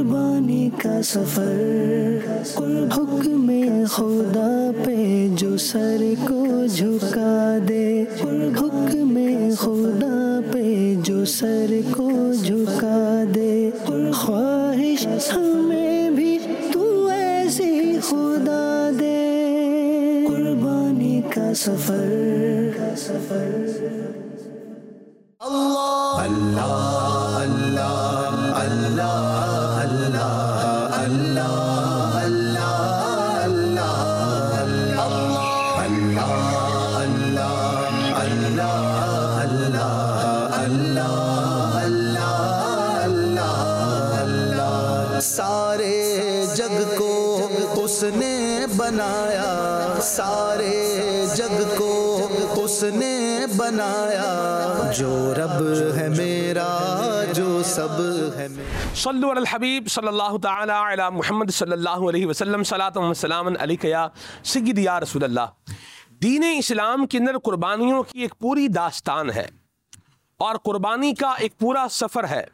कुर्बानी का सफर, हुक्म खुदा पे जो सर को झुका दे, हुक्म खुदा पे जो सर को झुका दे, ख्वाहिश हमें भी तू ऐसी खुदा दे। कुर्बानी का सफर। अल्लाह अल्लाह अल्लाह अल्लाह अल्लाह अल्लाह अल्लाह अल्लाह अल्लाह अल्लाह अल्लाह अल्लाह अल्लाह। सारे जग को उसने बनाया, सारे जग को उसने बनाया, जो रब है मेरा, जो सब है मेरा। सल्लु अलल हबीब सल्लल्लाहु तआला अला मुहम्मद सल्लल्लाहु अलैहि वसल्लम, सलातुन व सलामुन अलैका या सय्यदी या रसूल अल्लाह। दीन इस्लाम के अंदर कुर्बानियों की एक पूरी दास्तान है और कुर्बानी का एक पूरा सफ़र है।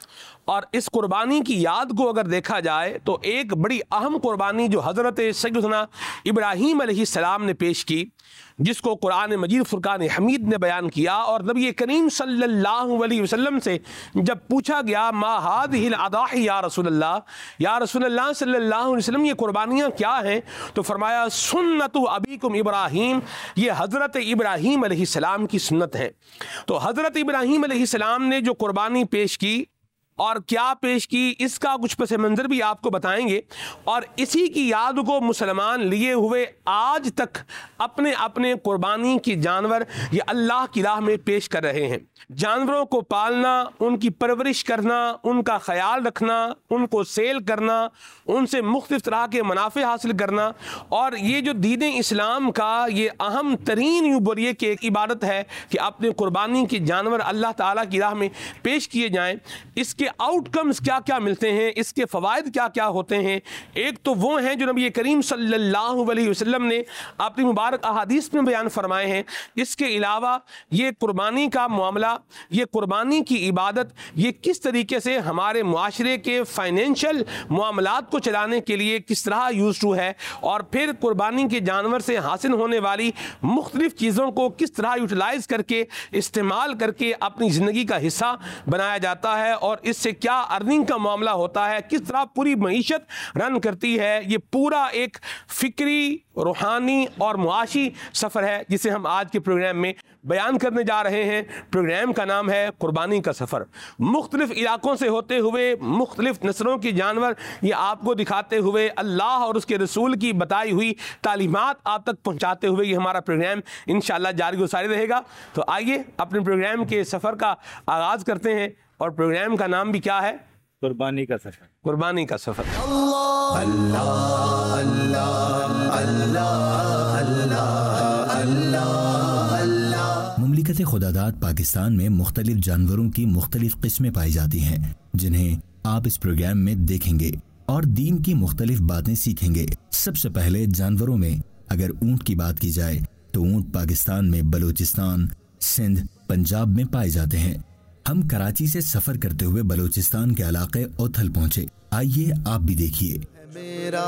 और इस कुर्बानी की याद को अगर देखा जाए तो एक बड़ी अहम कुर्बानी जो हज़रत सय्यदना इब्राहीम अलैहिस्सलाम ने पेश की, जिसको कुरान मजीद फुरकान हमीद ने बयान किया, और नबी करीम सल्लल्लाहु अलैहि वसल्लम से जब पूछा गया मा हादिहिल अदाही या रसूलल्लाह, या रसूलल्लाह सल्लल्लाहु अलैहि वसल्लम ये कुर्बानियाँ क्या हैं, तो फरमाया सुन्नतु अबीकुम इब्राहीम, ये हज़रत इब्राहीम अलैहिस्सलाम की सुन्नत है। तो हज़रत इब्राहीम अलैहिस्सलाम ने जो कुर्बानी पेश की और क्या पेश की, इसका कुछ पस मंज़र भी आपको बताएंगे। और इसी की याद को मुसलमान लिए हुए आज तक अपने अपने कुर्बानी की जानवर ये अल्लाह की राह में पेश कर रहे हैं। जानवरों को पालना, उनकी परवरिश करना, उनका ख्याल रखना, उनको सेल करना, उनसे मुख्तलिफ तरह के मुनाफे हासिल करना, और ये जो दीन इस्लाम का ये अहम तरीन यूँ बोलिए कि एक इबादत है कि अपने कुर्बानी के जानवर अल्लाह ताला की राह में पेश किए जाएँ। इसके आउटकम्स क्या क्या मिलते हैं, इसके फ़वाइद क्या क्या होते हैं, एक तो वो हैं जो नबी करीम सल्लल्लाहु अलैहि वसल्लम ने अपनी मुबारक अहादीस में बयान फरमाए हैं। इसके अलावा ये कुर्बानी का मामला, ये कुर्बानी की इबादत, ये किस तरीके से हमारे मुआशरे के फाइनेंशियल मामलात को चलाने के लिए किस तरह यूज़ टू है, और फिर कुर्बानी के जानवर से हासिल होने वाली मुख्तलिफ चीज़ों को किस तरह यूटिलाइज़ करके, इस्तेमाल करके अपनी ज़िंदगी का हिस्सा बनाया जाता है, और इससे क्या अर्निंग का मामला होता है, किस तरह पूरी मईशत रन करती है। ये पूरा एक फ़िक्री, रूहानी और मुआशी सफ़र है जिसे हम आज के प्रोग्राम में बयान करने जा रहे हैं। प्रोग्राम का नाम है कुर्बानी का सफ़र। मुख्तलिफ इलाकों से होते हुए मुख्तलिफ नस्लों के जानवर ये आपको दिखाते हुए, अल्लाह और उसके रसूल की बताई हुई तालीमात आप तक पहुँचाते हुए ये हमारा प्रोग्राम इंशाअल्लाह जारी व सारी रहेगा। तो आइए अपने प्रोग्राम के सफ़र का आगाज़ करते हैं, और प्रोग्राम का नाम भी क्या है? कुर्बानी का सफर। कुर्बानी का सफर। अल्लाह अल्लाह अल्लाह अल्लाह अल्लाह अल्लाह अल्लाह। मुमलिकत खुदादाद पाकिस्तान में मुख्तलिफ जानवरों की मुख्तलिफ किस्में पाई जाती हैं, जिन्हें आप इस प्रोग्राम में देखेंगे और दीन की मुख्तलिफ बातें सीखेंगे। सबसे पहले जानवरों में अगर ऊँट की बात की जाए तो ऊँट पाकिस्तान में बलूचिस्तान, सिंध, पंजाब में पाए जाते हैं। हम कराची से सफर करते हुए बलूचिस्तान के इलाके ओथल पहुँचे। आइए आप भी देखिए। मेरा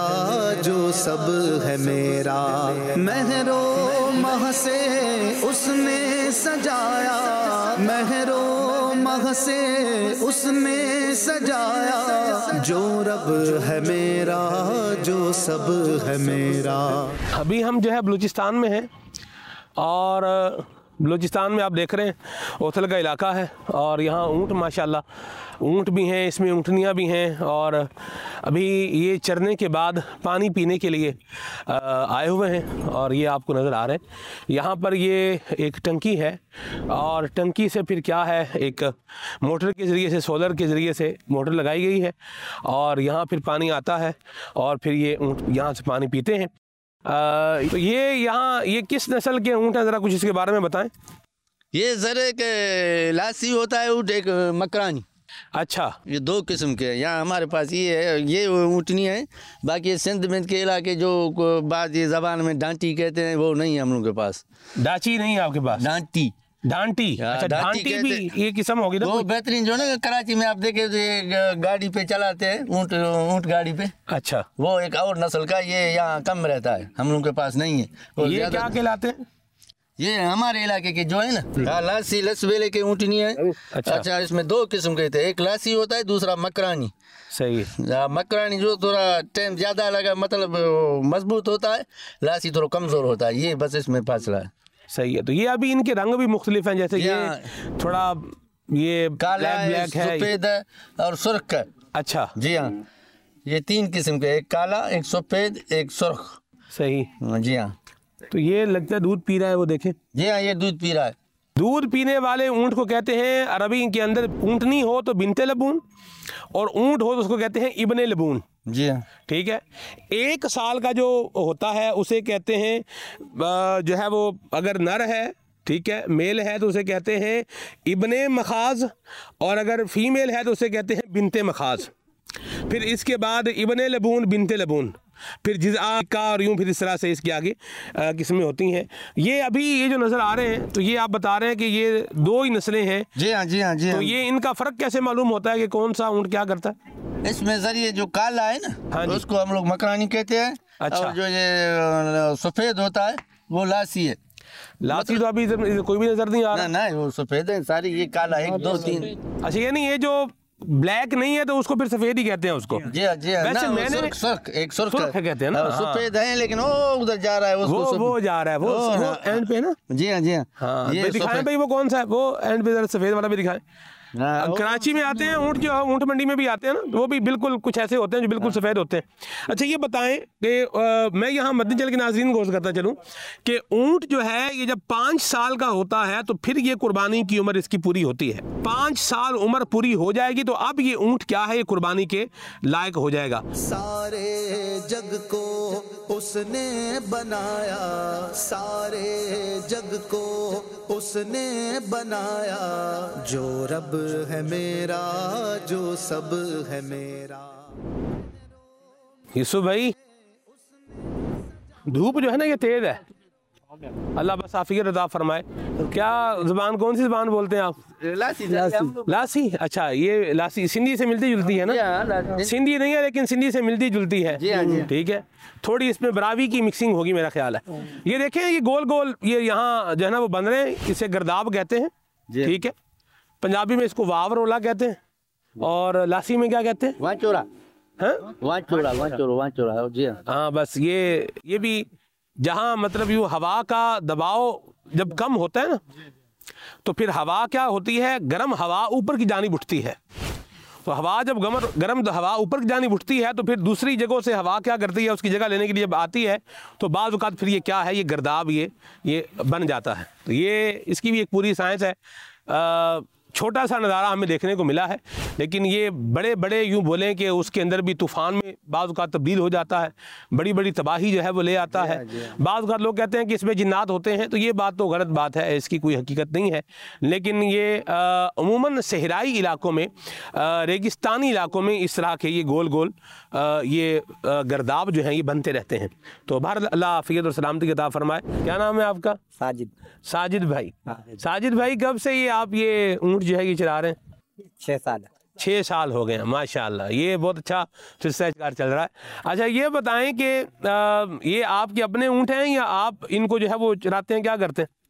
जो सब है मेरा, महरो मह से उसने सजाया, महरो मह से उसने सजाया, जो रब है मेरा, जो सब है मेरा। अभी हम जो है बलूचिस्तान में हैं, और बलूचिस्तान में आप देख रहे हैं ओथल का इलाका है, और यहाँ ऊँट, माशाल्लाह ऊँट भी हैं, इसमें ऊँटनियाँ भी हैं, और अभी ये चरने के बाद पानी पीने के लिए आए हुए हैं, और ये आपको नज़र आ रहे हैं। यहाँ पर ये एक टंकी है, और टंकी से फिर क्या है, एक मोटर के ज़रिए से, सोलर के ज़रिए से मोटर लगाई गई है, और यहाँ फिर पानी आता है, और फिर ये ऊँट यहाँ से पानी पीते हैं। तो ये यहाँ ये किस नस्ल के ऊँट हैं, ज़रा कुछ इसके बारे में बताएं। ये सर एक लासी होता है ऊँट, एक मकरानी। अच्छा, ये दो किस्म के हैं। यहाँ हमारे पास ये है, ये ऊँटनी है। बाकी सिंध में के इलाके जो बात ये ज़बान में डांटी कहते हैं, वो नहीं है हम लोग के पास। डाची नहीं है आपके पास? डांटी डांटी, अच्छा डांटी भी ये किस्म होगी ना, वो बेहतरीन जो ना कराची में आप देखे तो ये गाड़ी पे चलाते हैं, ऊंट गाड़ी पे। अच्छा, वो एक और नस्ल का, ये यहाँ कम रहता है, हम लोग के पास नहीं है। ये क्या कहलाते हैं? ये हमारे इलाके के जो है ना, लासी लसबेले के ऊँटनी है। अच्छा, इसमें दो किस्म के थे, एक लासी होता है, दूसरा मकरानी। सही। मकरानी जो थोड़ा टाइम ज्यादा लगा, मतलब मजबूत होता है, लासी थोड़ा कमजोर होता है, ये बस इसमें फासला है। सही है। तो ये अभी इनके रंग भी मुख्तलिफ हैं, जैसे ये थोड़ा ये काला है, सफेद है और सुर्ख है। अच्छा जी हाँ, ये 3 किस्म के, एक काला, एक सफेद, एक सुर्ख। सही। जी हाँ। तो ये लगता है दूध पी रहा है, वो देखें। जी हाँ, ये दूध पी रहा है। दूध पीने वाले ऊँट को कहते हैं, अरबी के अंदर ऊँटनी हो तो बिनते लबून और ऊँट हो तो उसको कहते हैं इब्ने लबून। जी हाँ, ठीक है। 1 साल का जो होता है उसे कहते हैं जो है वो, अगर नर है, ठीक है, मेल है, तो उसे कहते हैं इब्ने मखाज, और अगर फीमेल है तो उसे कहते हैं बिनते मखाज। फिर इसके बाद इब्ने लबून, बिनते लबून, फिर जिज़ा का, और यूँ फिर इस तरह से इसके आगे किस्में होती हैं। ये अभी ये जो नज़र आ रहे हैं, तो ये आप बता रहे हैं कि ये 2 ही नस्लें हैं। जी हाँ, जी हाँ, जी हाँ। तो ये इनका फ़र्क कैसे मालूम होता है कि कौन सा ऊँट क्या करता है? इसमें जरिए जो काला है ना, हाँ, उसको हम लोग मकरानी कहते हैं। अच्छा। और जो ये सफेद होता है वो लासी है। लासी तो अभी कोई भी नजर नहीं आ रहा। ना, वो सफेद है सारी, ये काला 1 2 3। अच्छा, यानी ये जो ब्लैक नहीं है तो उसको फिर सफेद ही कहते हैं उसको। जी हाँ, जी हाँ। वैसे ना, मैंने एक सुर्ख कहते हैं ना, सफेद है, लेकिन वो उधर जा रहा है, वो जा रहा है, वो एंड पे ना। जी हाँ, जी हाँ। ये दिखाएं भाई, वो कौन सा है वो एंड पे, सफेद वाला भी दिखाएं। कराची में आते हैं ऊँट, जो ऊँट मंडी में भी आते हैं ना, वो भी बिल्कुल कुछ ऐसे होते हैं जो बिल्कुल सफ़ेद होते हैं। अच्छा, ये बताएं कि मैं यहाँ मदनी चैनल के नाज़रीन को करता चलूँ कि ऊँट जो है ये जब 5 साल का होता है तो फिर ये कुर्बानी की उम्र इसकी पूरी होती है। 5 साल उम्र पूरी हो जाएगी तो अब ये ऊँट क्या है, ये कुर्बानी के लायक हो जाएगा। सारे जग को उसने बनाया, सारे जग को उसने बनाया, जो रब है मेरा, जो सब है मेरा। यूसुफ भाई, धूप जो है ना ये तेज है, अल्लाह बस आफियत अता फरमाए। क्या ज़ुबान, कौन सी ज़ुबान बोलते हैं आप? लासी। अच्छा, ये लासी सिंधी से मिलती जुलती है ना? सिंधी नहीं है लेकिन सिंधी से मिलती जुलती है। ठीक है, थोड़ी इसमें बरावी की मिक्सिंग होगी मेरा ख्याल है। ये देखें, ये गोल गोल ये यहाँ जो है ना वो बन रहे हैं, इसे गर्दाब कहते हैं। ठीक है, पंजाबी में इसको वावरोला कहते हैं, और लासी में क्या कहते हैं? वाचोरा। हाँ, बस ये भी जहाँ मतलब यूँ हवा का दबाव जब कम होता है ना, तो फिर हवा क्या होती है, गर्म हवा ऊपर की जानिब उठती है। तो हवा जब गर्म हवा ऊपर की जानिब उठती है तो फिर दूसरी जगहों से हवा क्या करती है, उसकी जगह लेने के लिए जब आती है तो बाज़ औक़ात फिर ये क्या है, ये गर्दाब ये बन जाता है। तो ये इसकी भी एक पूरी साइंस है। छोटा सा नज़ारा हमें देखने को मिला है, लेकिन ये बड़े बड़े यूँ बोलें कि उसके अंदर भी तूफ़ान में बाज़ औक़ात तब्दील हो जाता है, बड़ी बड़ी तबाही जो है वो ले आता है। बाज़ औक़ात लोग कहते हैं कि इसमें जिन्नात होते हैं, तो ये बात तो गलत बात है, इसकी कोई हकीकत नहीं है। लेकिन ये अमूमन सहराई इलाकों में, रेगिस्तानी इलाकों में इस तरह के ये गोल गोल ये गर्दाब जो हैं ये बनते रहते हैं। तो बहरहाल अल्लाह आफ़ियत और सलामती की अता फरमाए। क्या नाम है आपका? साजिद भाई। साजिद भाई, कब से ये आप ये ऊँट जो है ये चला रहे हैं? 6 साल हो गए हैं, माशाल्लाह। ये बहुत अच्छा सिलसिला चल रहा है। अच्छा, ये बताएं कि ये आपके अपने ऊँट हैं या आप इनको जो है वो चराते हैं, क्या करते हैं?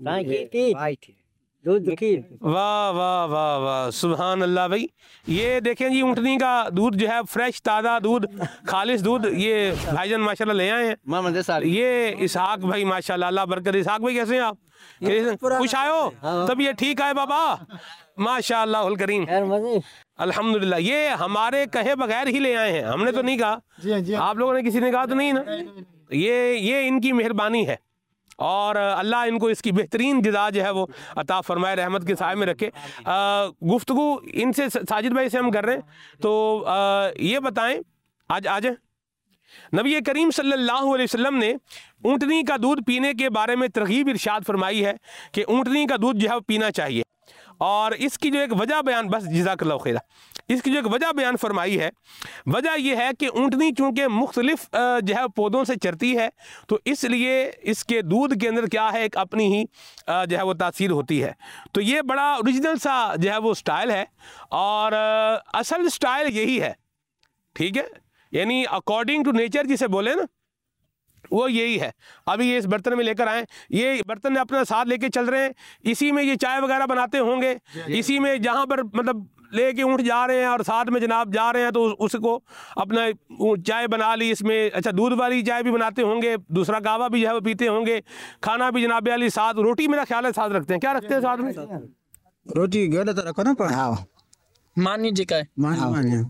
वाह वाह वाह वाह, सुभान अल्लाह भाई। ये देखें जी, ऊँटनी का दूध जो है फ्रेश ताज़ा दूध, खालिश दूध, ये भाईजान माशाल्लाह ले आए हैं। ये इसहाक भाई माशाल्लाह, अल्लाह बरकत। इसहाक भाई कैसे हैं आप? खुश आयो? तब ये ठीक है बाबा, माशाल्लाह उल करीम, अल्हम्दुलिल्लाह। ये हमारे कहे बगैर ही ले आए हैं, हमने तो नहीं कहा, आप लोगों ने किसी ने कहा तो नहीं ना। ये इनकी मेहरबानी है और अल्लाह इनको इसकी बेहतरीन जज़ा जो है वो अता फरमाए, रहमत के साए में रखे। गुफ्तगू इनसे, साजिद भाई से हम कर रहे हैं, तो ये बताएं, आज नबी करीम सल्लल्लाहु अलैहि वसल्लम ने ऊँटनी का दूध पीने के बारे में तरगीब इरशाद फरमाई है कि ऊँटनी का दूध जो है वो पीना चाहिए, और इसकी जो एक वजह बयान, बस जज़ाकल्लाहु खैरा, इसकी जो एक वजह बयान फरमाई है, वजह यह है कि ऊँटनी चूँकि मुख्तलिफ जो है पौधों से चरती है, तो इसलिए इसके दूध के अंदर क्या है, एक अपनी ही जो है वो तासीर होती है। तो ये बड़ा ओरिजिनल सा जो है वो स्टाइल है, और असल स्टाइल यही है, ठीक है, यानी अकॉर्डिंग टू नेचर जिसे बोले ना, वो यही है। अभी ये इस बर्तन में लेकर आए, ये बर्तन अपने साथ लेके चल रहे हैं, इसी में ये चाय वगैरह बनाते होंगे, इसी में जहाँ पर मतलब लेके ऊँट जा रहे हैं और साथ में जनाब जा रहे हैं, तो उसको अपना चाय बना ली इसमें। अच्छा, दूध वाली चाय भी बनाते होंगे, दूसरा कहवा भी जो है वो पीते होंगे, खाना भी जनाब वाली साथ, रोटी मेरा ख्याल है साथ रखते हैं। क्या रखते हैं साथ में? रोटी गलत तो रखो ना, पर हाँ मानी जी का है, मानी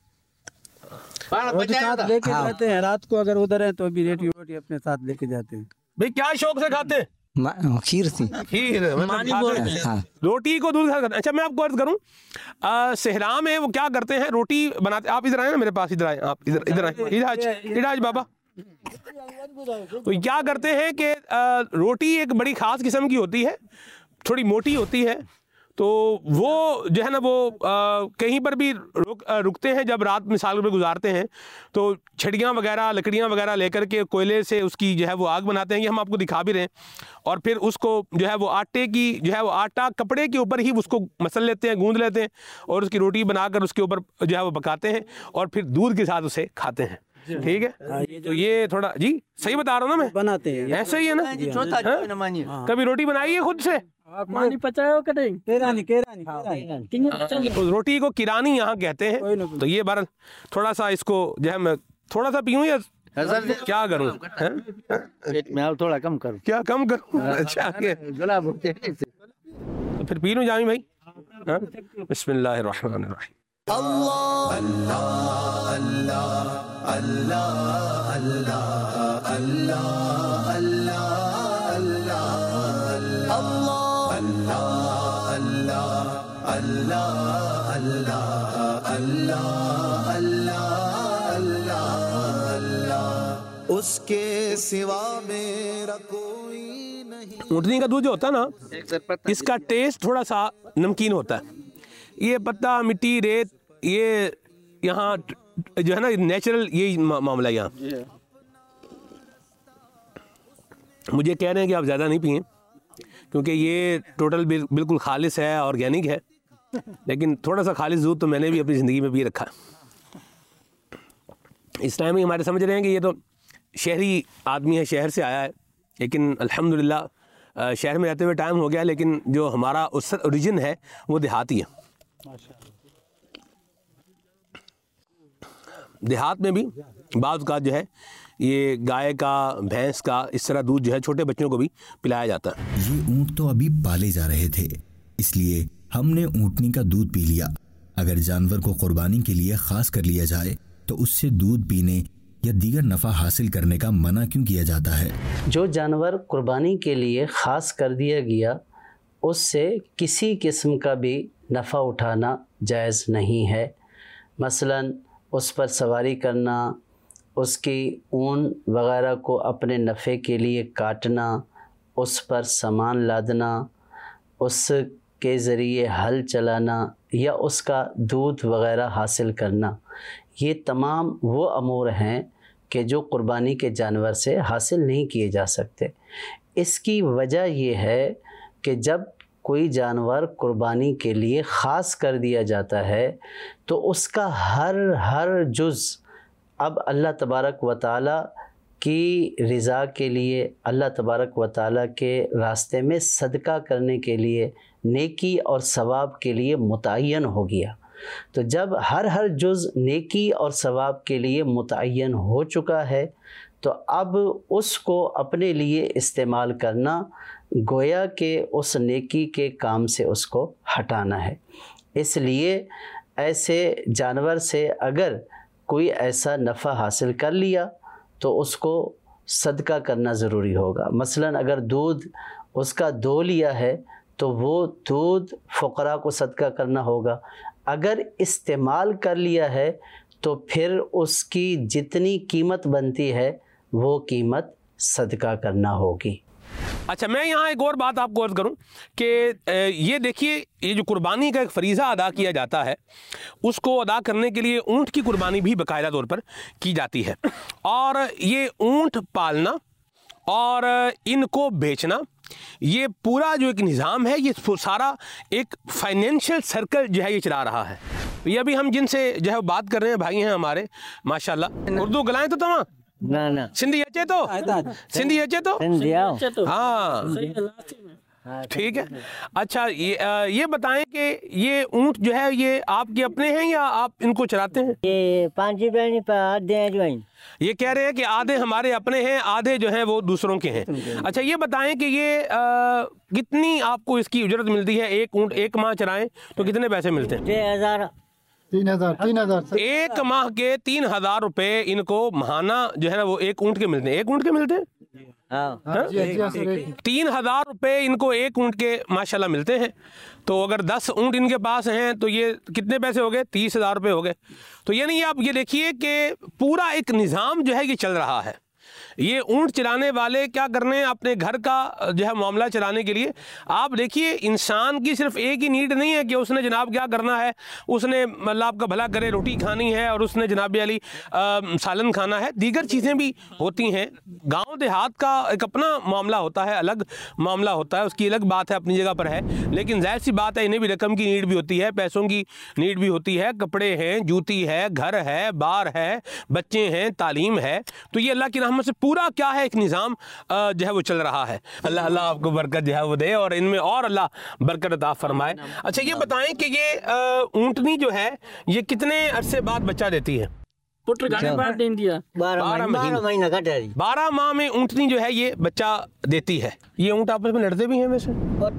रोटी साथ लेके जाते हैं। रात को अगर उधर है तो भी रोटी अपने साथ लेके जाते हैं। भाई क्या शौक से खाते हैं? खीर थी, खीर मानी बोल रहे हैं। हाँ। रोटी को दूध खाते। अच्छा, मैं आपको अर्ज करूं, सहरा में वो क्या करते हैं, रोटी बनाते। आप इधर आए ना मेरे पास, इधर आए आप, इधर आए, इधर बाबा। तो क्या करते हैं कि रोटी एक बड़ी ख़ास किस्म की होती है, थोड़ी मोटी होती है, तो वो जो है ना वो कहीं पर भी रुकते हैं जब रात मिसाल में गुजारते हैं, तो छड़ियाँ वगैरह, लकड़ियाँ वगैरह लेकर के कोयले से उसकी जो है वो आग बनाते हैं। ये हम आपको दिखा भी रहे हैं। और फिर उसको जो है वो आटे की जो है वो आटा कपड़े के ऊपर ही उसको मसल लेते हैं, गूंद लेते हैं, और उसकी रोटी बनाकर उसके ऊपर जो है वो पकाते हैं, और फिर दूध के साथ उसे खाते हैं। ठीक है, तो ये थोड़ा जी सही बता रहा हूँ ना मैं? बनाते हैं ऐसे ही है ना? कभी रोटी बनाई है खुद से? मानी पचाओ कि नहीं? तो रोटी को किरानी यहाँ कहते हैं। तो ये बार थोड़ा सा इसको जो है मैं थोड़ा सा पीऊँ या क्या करूँ? पेट में थोड़ा कम करो। क्या कम करूँ? अच्छा, तो फिर पी लूँ जामी भाई। बिस्मिल्लाहिर्रहमानिर्रहीम। अल्लाह अल्लाह अल्लाह अल्लाह अल्लाह अल्लाह अल्लाह अल्लाह अल्लाह अल्लाह अल्लाह अल्लाह अल्लाह अल्लाह अल्लाह उसके सिवा मेरा कोई नहीं। ऊँटनी का दूध जो होता है ना, इसका टेस्ट थोड़ा सा नमकीन होता है। ये पत्ता, मिट्टी, रेत, ये यहाँ जो है ना नेचुरल यही मामला है यहाँ। मुझे कह रहे हैं कि आप ज़्यादा नहीं पिएं, क्योंकि ये टोटल बिल्कुल खालिस है, ऑर्गेनिक है, लेकिन थोड़ा सा खालिस दूध तो मैंने भी अपनी ज़िंदगी में पी रखा है। इस टाइम में हमारे समझ रहे हैं कि ये तो शहरी आदमी है, शहर से आया है, लेकिन अल्हम्दुलिल्लाह शहर में रहते हुए टाइम हो गया, लेकिन जो हमारा उस ओरिजिन है वो देहाती है। देहात में भी बाज़ का जो है ये गाय का, भैंस का, इस तरह दूध जो है छोटे बच्चों को भी पिलाया जाता है। ये ऊँट तो अभी पाले जा रहे थे, इसलिए हमने ऊँटनी का दूध पी लिया। अगर जानवर को कुर्बानी के लिए खास कर लिया जाए तो उससे दूध पीने या दीगर नफ़ा हासिल करने का मना क्यों किया जाता है? जो जानवर कुर्बानी के लिए ख़ास कर दिया गया, उससे किसी किस्म का भी नफ़ा उठाना जायज़ नहीं है। मसलन उस पर सवारी करना, उसकी ऊन वग़ैरह को अपने नफ़े के लिए काटना, उस पर सामान लादना, उसके ज़रिए हल चलाना या उसका दूध वग़ैरह हासिल करना, ये तमाम वो अमूर हैं कि जो कुर्बानी के जानवर से हासिल नहीं किए जा सकते। इसकी वजह ये है कि जब कोई जानवर कुर्बानी के लिए ख़ास कर दिया जाता है तो उसका हर जुज़ अब अल्लाह तबारक व तआला की रज़ा के लिए, अल्लाह तबारक व तआला के रास्ते में सदका करने के लिए, नेकी और सवाब के लिए मुतय्यन हो गया। तो जब हर जुज़ नेकी और सवाब के लिए मुतय्यन हो चुका है, तो अब उसको अपने लिए इस्तेमाल करना गोया के उस नेकी के काम से उसको हटाना है। इसलिए ऐसे जानवर से अगर कोई ऐसा नफ़ा हासिल कर लिया तो उसको सदका करना ज़रूरी होगा। मसलन अगर दूध उसका दो लिया है तो वो दूध फ़ुक़रा को सदका करना होगा। अगर इस्तेमाल कर लिया है तो फिर उसकी जितनी कीमत बनती है वो कीमत सदका करना होगी। अच्छा, मैं यहाँ एक और बात आपको अर्ज करूँ कि ये देखिए, ये जो कुर्बानी का एक फरीज़ा अदा किया जाता है, उसको अदा करने के लिए ऊँट की कुर्बानी भी बाकायदा तौर पर की जाती है। और ये ऊँट पालना और इनको बेचना, ये पूरा जो एक निज़ाम है, ये सारा एक फाइनेंशियल सर्कल जो है ये चला रहा है। ये अभी हम जिनसे जो है बात कर रहे हैं, भाई हैं हमारे माशाल्लाह, उर्दू गलाएं तो तमा ना ना सिंधी अचे तो सिंधी अचे तो हाँ ठीक है। अच्छा, ये बताएं कि ये ऊँट जो है ये आपके अपने हैं या आप इनको चराते हैं? ये 5 बहनी पर आधे हैं जो हैं। ये कह रहे हैं कि आधे हमारे अपने हैं, आधे जो हैं वो दूसरों के हैं। अच्छा, ये बताएं कि ये कितनी आपको इसकी उजरत मिलती है? एक ऊँट एक माह चराएं तो कितने पैसे मिलते हैं? 3,000 एक माह के 3,000 रुपए इनको महाना जो है ना वो एक ऊँट के मिलते हैं। एक ऊँट के मिलते हैं 3,000 रुपए इनको एक ऊँट के माशाल्लाह मिलते हैं। तो अगर 10 ऊँट इनके पास हैं तो ये कितने पैसे हो गए? 30,000 रुपये हो गए। तो यानी आप ये देखिए कि पूरा एक निज़ाम जो है ये चल रहा है। ये ऊँट चलाने वाले क्या करने, अपने घर का जो है मामला चलाने के लिए, आप देखिए इंसान की सिर्फ एक ही नीड नहीं है कि उसने जनाब क्या करना है, उसने मतलब आपका भला करे रोटी खानी है और उसने जनाब अली सालन खाना है, दीगर चीज़ें भी होती हैं। गांव देहात का एक अपना मामला होता है, अलग मामला होता है, उसकी अलग बात है, अपनी जगह पर है। लेकिन जाहिर सी बात है इन्हें भी रकम की नीड भी होती है, पैसों की नीड भी होती है, कपड़े हैं, जूती है, घर है, बार है, बच्चे हैं, तालीम है। तो ये अल्लाह की रहमत से पूरा क्या है एक निज़ाम जो है वो चल रहा है। अल्लाह अल्लाह आपको बरकत जो है वो दे और इनमें और अल्लाह बरकत अता फरमाए। अच्छा, ये बताएं कि ये ऊँटनी जो है ये कितने अरसे बाद बच्चा देती है? 12 माह में ऊँटनी जो है ये बच्चा देती है। ये ऊँट आपस में लड़ते भी हैं वैसे?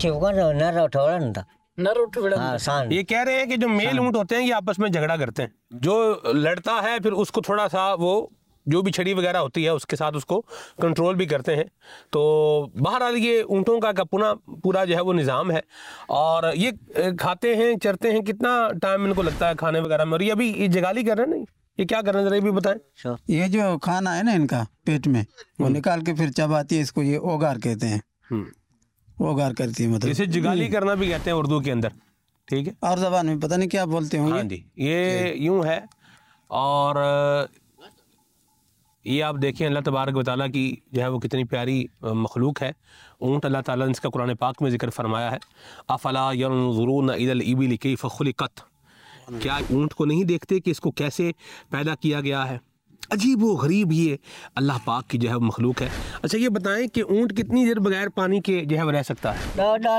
ये कह रहे हैं कि जो मेल ऊँट होते हैं ये आपस में झगड़ा करते हैं, जो लड़ता है फिर उसको थोड़ा सा वो जो भी छड़ी वगैरह होती है उसके साथ उसको कंट्रोल भी करते हैं। तो बहरहाल ये ऊँटों का पूरा जो है वो निज़ाम है। और ये खाते हैं, चरते हैं, कितना टाइम इनको लगता है खाने वगैरह में? और ये अभी ये जगाली कर रहे हैं, नहीं ये क्या कर रहे हैं, जरा भी बताएं। ये जो खाना है ना इनका पेट में, वो निकाल के फिर चबाती है, इसको ये ओगार कहते हैं। ओगार करती है, मतलब इसे जगाली करना भी कहते हैं उर्दू के अंदर, ठीक है? और ज़बान में पता नहीं क्या बोलते होंगे। हाँ जी, ये यूँ है। और ये आप देखें अल्लाह तबारक व तआला की जो है वो कितनी प्यारी मखलूक है ऊँट। अल्लाह ताला ने इसका कुरान पाक में जिक्र फरमाया है, अफला यंजुरून इलल इबिल कैफ खुलिकत, क्या ऊँट को नहीं देखते कि इसको कैसे पैदा किया गया है? अजीब व गरीब ये अल्लाह पाक की जो है मखलूक है। अच्छा, ये बताएं कि ऊँट कितनी देर बगैर पानी के जो है वो रह सकता है?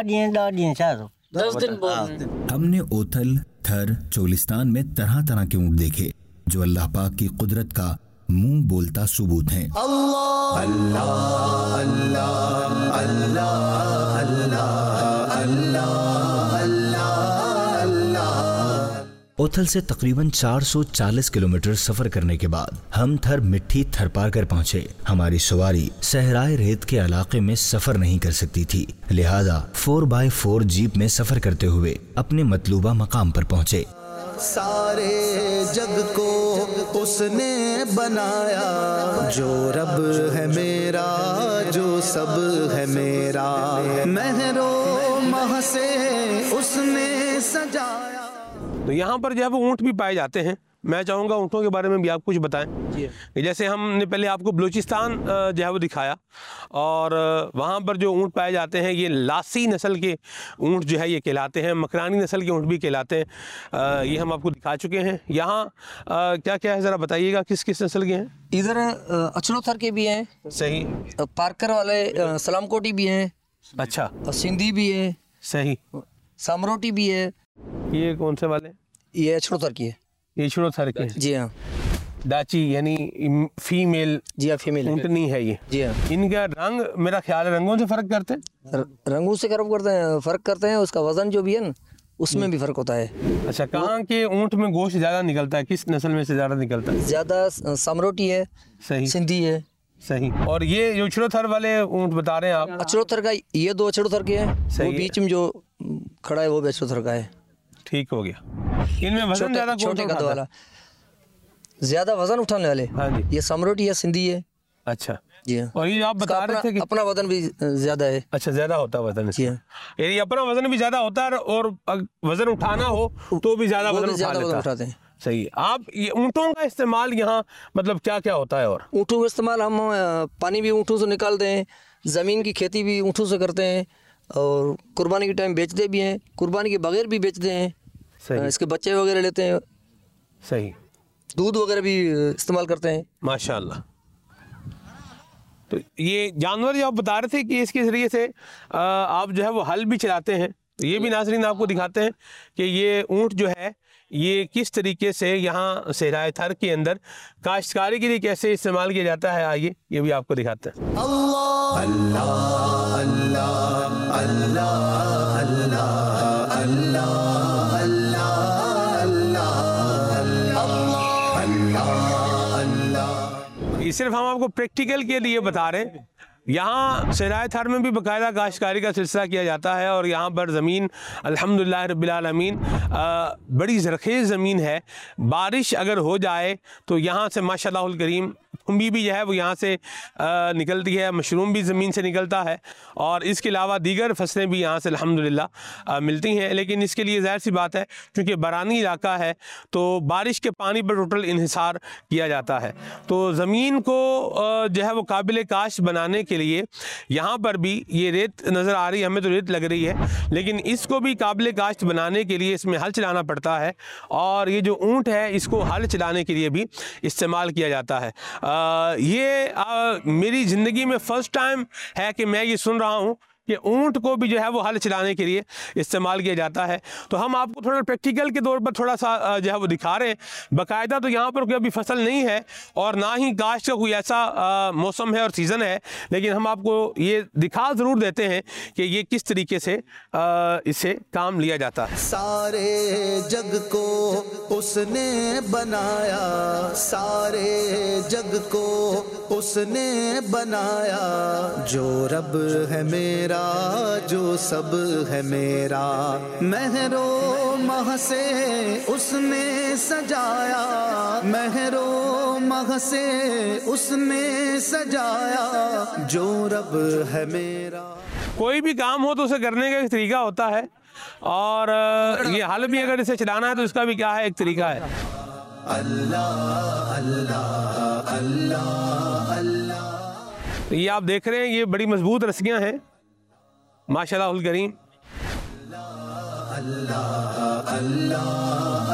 10 दिन। हमने ओथल, थर, चोलिस्तान में तरह तरह के ऊँट देखे जो अल्लाह पाक की कुदरत का मुंह बोलता सबूत हैं। अल्लाह अल्लाह अल्लाह अल्लाह अल्लाह अल्लाह अल्लाह अल्लाह। ओथल से तकरीबन 440 किलोमीटर सफर करने के बाद हम थर मिट्टी थर पार कर पहुँचे। हमारी सवारी सहराए रेत के इलाके में सफर नहीं कर सकती थी, लिहाजा 4x4 जीप में सफर करते हुए अपने मतलूबा मकाम पर पहुँचे। सारे जग को उसने बनाया, जो रब है मेरा, जो सब है मेरा, महरो मह से उसने सजाया। तो यहाँ पर जो है वो ऊँट भी पाए जाते हैं। मैं चाहूँगा ऊँटों के बारे में भी आप कुछ बताएं। जैसे हमने पहले आपको बलूचिस्तान जो है वो दिखाया और वहाँ पर जो ऊँट पाए जाते हैं ये लासी नस्ल के ऊँट जो है ये कहलाते हैं, मकरानी नस्ल के ऊँट भी कहलाते हैं। ये हम आपको दिखा चुके हैं। यहाँ क्या क्या है ज़रा बताइएगा, किस किस नस्ल के हैं? इधर अचलोथर के भी हैं, सही, पार्कर वाले सलामकोटी भी हैं, अच्छा, सिंधी भी है, सही, सामरोटी भी है। ये कौन से वाले? ये अचलोथर की है। ये छुड़ोथर के? जी हाँ। दाची यानी फीमेल? जी हाँ, फीमेल ऊँटनी है ये। जी हाँ। इनका रंग, मेरा ख्याल है रंगों से फर्क करते हैं? रंगों से फर्क करते हैं, उसका वजन जो भी है ना उसमें भी फर्क होता है। अच्छा, कहाँ के ऊँट में गोश्त ज़्यादा निकलता है, किस नस्ल में से ज़्यादा निकलता है? ज़्यादा सामरोटी है, सही, सिंधी है, सही। और ये जो अचलोथर वाले ऊँट बता रहे हैं आप? अचलोथर का ये 2 अचलोथर के हैं, वो बीच में जो खड़ा है वो भी अचलोथर का है। ठीक हो गया। इनमें वजन ज़्यादा छोटे कद वाला, ज़्यादा वजन उठाने वाले? हाँ जी। ये सामरोटी है, सिंधी है। अच्छा जी हाँ। और ये आप बता रहे थे कि अपना वजन भी ज्यादा है। अच्छा, ज्यादा होता है वजन जी हाँ। यानी अपना वजन भी ज्यादा होता है और वजन उठाना हो तो भी ज्यादा वजन उठाते हैं। सही है। आप ये ऊँटों का इस्तेमाल यहाँ मतलब क्या क्या होता है? और ऊँटों का इस्तेमाल हम पानी भी ऊँटों से निकालते हैं, ज़मीन की खेती भी ऊँटों से करते हैं और कुर्बानी के टाइम बेचते भी हैं, कुर्बानी के बगैर भी बेचते हैं। सही। इसके बच्चे वगैरह लेते हैं। सही। दूध वगैरह भी इस्तेमाल करते हैं। माशाल्लाह। तो ये जानवर जो आप बता रहे थे कि इसके ज़रिए से आप जो है वो हल भी चलाते हैं, तो ये भी नाज़रीन आपको दिखाते हैं कि ये ऊँट जो है ये किस तरीके से यहाँ सहराए थर के अंदर काश्तकारी के लिए कैसे इस्तेमाल किया जाता है। आइए ये भी आपको दिखाते हैं। अल्लाह अल्लाह अल्लाह अल्लाह अल्लाह अल्लाह अल्लाह अल्लाह। ये सिर्फ हम आपको प्रैक्टिकल के लिए बता रहे हैं। यहाँ सहराए थर में भी बाकायदा काश्तकारी का सिलसिला किया जाता है और यहाँ पर ज़मीन अल्हम्दुलिल्लाह रब्बिल आलमीन बड़ी ज़रख़ेज़ ज़मीन है। बारिश अगर हो जाए तो यहाँ से माशाअल्लाहुल करीम खुम्बी भी जो है वो यहाँ से निकलती है, मशरूम भी ज़मीन से निकलता है और इसके अलावा दीगर फसलें भी यहाँ से अल्हम्दुलिल्लाह मिलती हैं। लेकिन इसके लिए ज़ाहिर सी बात है क्योंकि बरानी इलाका है तो बारिश के पानी पर टोटल इन्हिसार किया जाता है। तो ज़मीन को जो है वो काबिल काश्त बनाने के लिए यहाँ पर भी ये रेत नज़र आ रही है, हमें तो रेत लग रही है, लेकिन इसको भी काबिल काश्त बनाने के लिए इसमें हल चलाना पड़ता है और ये जो ऊँट है इसको हल चलाने के लिए भी इस्तेमाल किया जाता है। मेरी ज़िंदगी में फ़र्स्ट टाइम है कि मैं ये सुन रहा हूँ कि ऊँट को भी जो है वो हल चलाने के लिए इस्तेमाल किया जाता है। तो हम आपको थोड़ा प्रैक्टिकल के तौर पर थोड़ा सा जो है वो दिखा रहे हैं। बाकायदा तो यहाँ पर कोई अभी फसल नहीं है और ना ही काश्त का कोई ऐसा मौसम है और सीज़न है, लेकिन हम आपको ये दिखा ज़रूर देते हैं कि ये किस तरीके से इसे काम लिया जाता है। सारे जग को उसने बनाया, सारे जग को उसने बनाया, जो रब है मेरा जो सब है मेरा, महरो मह से उसने सजाया, महरो मह से उसने सजाया, जो रब है मेरा। कोई भी काम हो तो उसे करने का एक तरीका होता है और ये हल भी अगर इसे चलाना है तो इसका भी क्या है, एक तरीका है। अल्लाह अल्लाह अल्लाह अल्लाह। ये आप देख रहे हैं ये बड़ी मजबूत रस्सियां हैं माशाअल्लाहुल करीम। अल्लाह अल्लाह अल्लाह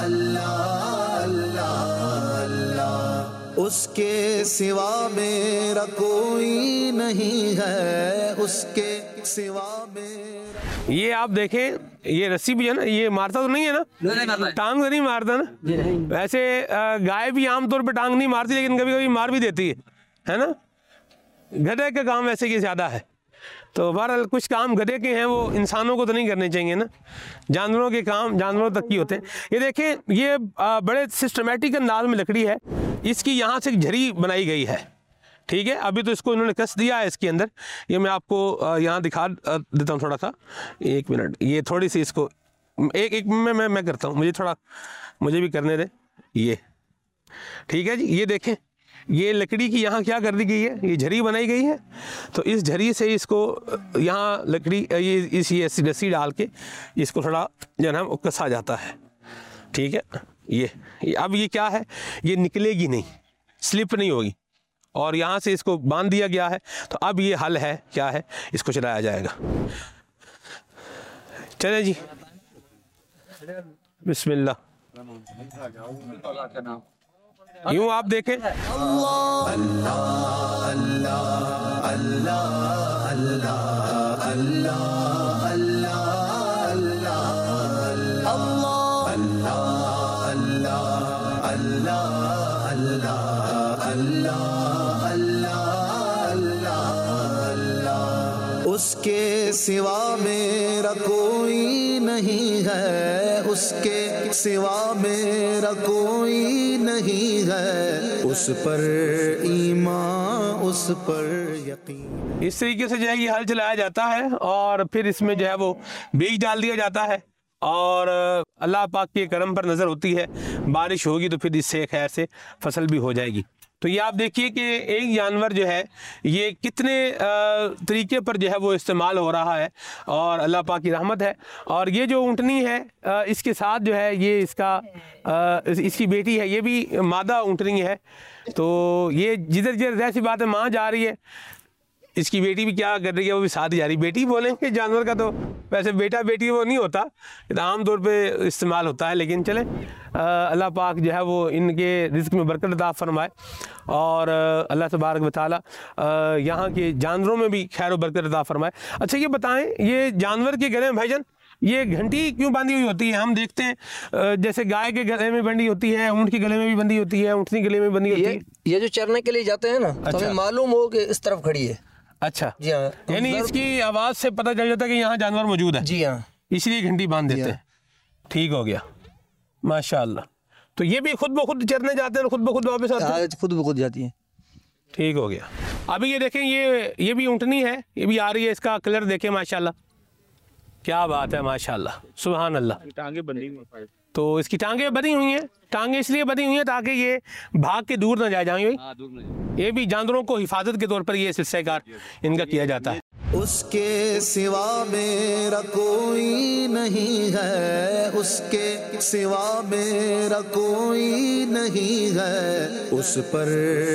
अल्लाह अल्लाह। उसके सिवा मेरा कोई नहीं है, उसके सिवा मेरा। ये आप देखें ये रस्सी भी है ना, ये मारता तो नहीं है ना, टांग तो नहीं मारता ना। वैसे गाय भी आमतौर पर टांग नहीं मारती लेकिन कभी कभी मार भी देती है ना। गधे का काम वैसे कि ज़्यादा है, तो बहरहाल कुछ काम गधे के हैं वो इंसानों को तो नहीं करने चाहिए ना, जानवरों के काम जानवरों तक ही होते हैं। ये देखें ये बड़े सिस्टमेटिक अंदाज में लकड़ी है, इसकी यहाँ से एक झरी बनाई गई है, ठीक है। अभी तो इसको इन्होंने कस दिया है इसके अंदर, ये मैं आपको यहाँ दिखा देता हूँ थोड़ा सा, एक मिनट। ये थोड़ी सी इसको एक मैं करता हूँ, मुझे भी करने दे ये, ठीक है जी। ये देखें ये लकड़ी की यहाँ क्या कर दी गई है, ये झरी बनाई गई है, तो इस झरी से इसको यहाँ लकड़ी ये रस्सी डाल के इसको थोड़ा जो है ना वो कसा जाता है, ठीक है। ये अब ये क्या है, ये निकलेगी नहीं, स्लिप नहीं होगी और यहाँ से इसको बांध दिया गया है। तो अब ये हल है क्या है, इसको चलाया जाएगा। चले जी बिस्मिल्लाह। यूं आप देखें अल्लाह अल्लाह अल्लाह अल्लाह अल्लाह अल्लाह अल्लाह अल्लाह अल्लाह अल्लाह अल्लाह अल्लाह अल्लाह। उसके सिवा मेरा कोई नहीं है, उसके सिवा मेरा कोई नहीं है, उस पर ईमान उस पर यकीन। इस तरीके से जो है ये हल चलाया जाता है और फिर इसमें जो है वो बीज डाल दिया जाता है और अल्लाह पाक के करम पर नज़र होती है, बारिश होगी तो फिर इससे खैर से फसल भी हो जाएगी। तो ये आप देखिए कि एक जानवर जो है ये कितने तरीके पर जो है वो इस्तेमाल हो रहा है और अल्लाह पाक की रहमत है। और ये जो ऊँटनी है इसके साथ जो है ये इसकी बेटी है, ये भी मादा ऊँटनी है। तो ये जिधर जिधर ऐसी बात है माँ जा रही है, इसकी बेटी भी क्या कर रही है, वो भी साथ ही जा रही। बेटी बोलेंगे जानवर का, तो वैसे बेटा बेटी वो नहीं होता, तो आम तौर पे इस्तेमाल होता है। लेकिन चले अल्लाह पाक जो है वो इनके रिज़्क में बरकत अता फरमाए और अल्लाह तबारक व तआला यहाँ के जानवरों में भी खैर व बरकत अता फरमाए। अच्छा ये बताएं, ये जानवर के गले में भाईजान ये घंटी क्यों बांधी हुई होती है? हम देखते हैं जैसे गाय के गले में बंधी होती है, ऊँट के गले में भी बंधी होती है, ऊँटनी गले में बंधी होती है। ये जो चरने के लिए जाते हैं ना, तो हमें मालूम हो कि इस तरफ खड़ी है। अच्छा जी हाँ, यानी इसकी आवाज़ से पता चल जाता है कि यहाँ जानवर मौजूद है। जी हाँ, इसलिए घंटी बांध देते हैं। ठीक हो गया, माशाअल्लाह। तो ये भी खुद ब खुद चरने जाते हैं, खुद ब खुद वापस आते हैं? खुद ब खुद जाती है। ठीक हो गया। अभी ये देखें, ये भी ऊँटनी है, ये भी आ रही है। इसका कलर देखें माशाअल्लाह, क्या बात है माशाअल्लाह, सुभान अल्लाह। टांगे बंधी हुई हैं, तो इसकी टांगे बनी हुई हैं। टांगे इसलिए बनी हुई हैं ताकि ये भाग के दूर ना जाए जाएंगे। ये भी जानवरों को हिफाजत के तौर पर ये सिलसिलेकार इनका किया जाता है। उसके सिवा मेरा कोई नहीं है, उसके सिवा मेरा कोई नहीं है। उस पर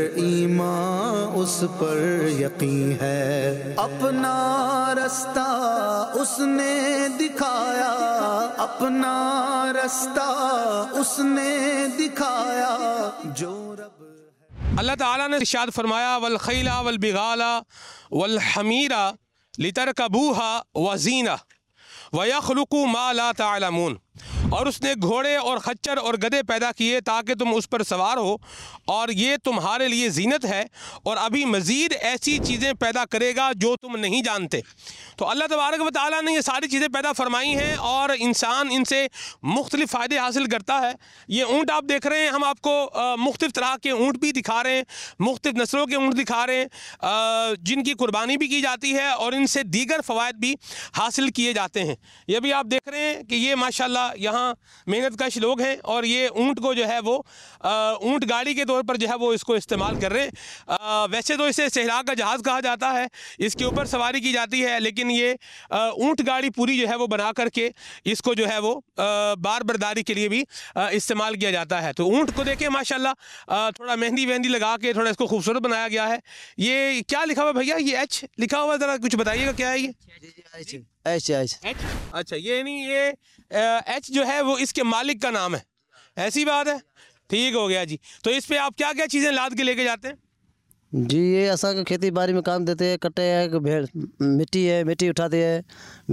ईमान, उस पर यकीन है। अपना रास्ता उसने दिखाया, अपना रास्ता उसने दिखाया। जो रब अल्लाह ताला ने इरशाद फरमाया, वल खैला वल बिगाला वल हमीरा लितरकबूहा वज़ीना व यखलुकु मा ला तालमून। और उसने घोड़े और खच्चर और गधे पैदा किए ताकि तुम उस पर सवार हो, और ये तुम्हारे लिए जीनत है, और अभी मज़ीद ऐसी चीज़ें पैदा करेगा जो तुम नहीं जानते। तो अल्लाह तबारक व तआला ने ये सारी चीज़ें पैदा फरमाई हैं और इंसान इनसे मुख्तलिफ़ फ़ायदे हासिल करता है। ये ऊँट आप देख रहे हैं, हम आपको मुख्तलिफ़ तरह के ऊँट भी दिखा रहे हैं, मुख्तलिफ़ नस्लों के ऊँट दिखा रहे हैं जिनकी कुर्बानी भी की जाती है और इनसे दीगर फ़वाइद भी हासिल किए जाते हैं। ये भी आप देख रहे हैं कि ये माशाल्लाह यहाँ मेहनत कश लोग हैं और ये ऊँट को जो है वो ऊँट गाड़ी के तौर पर जो है वो इसको इस्तेमाल कर रहे हैं। वैसे तो इसे सहरा का जहाज़ कहा जाता है, इसके ऊपर सवारी की जाती है, लेकिन ये ऊँट गाड़ी पूरी जो है वो बना करके इसको जो है वो बार बर्दारी के लिए भी इस्तेमाल किया जाता है। तो ऊँट को देखें माशाल्लाह, थोड़ा मेहंदी वेहंदी लगा के थोड़ा इसको खूबसूरत बनाया गया है। ये क्या लिखा हुआ भैया? ये एच लिखा हुआ, ज़रा कुछ बताइएगा क्या है ये? एच। अच्छा, ये नहीं, ये एच जो है वो इसके मालिक का नाम है, ऐसी बात है। ठीक हो गया जी। तो इस पे आप क्या क्या चीज़ें लाद के लेके जाते हैं? जी ये असा के खेती बाड़ी में काम देते हैं। कट्टे है, भेड़ मिट्टी है, मिट्टी उठाते हैं,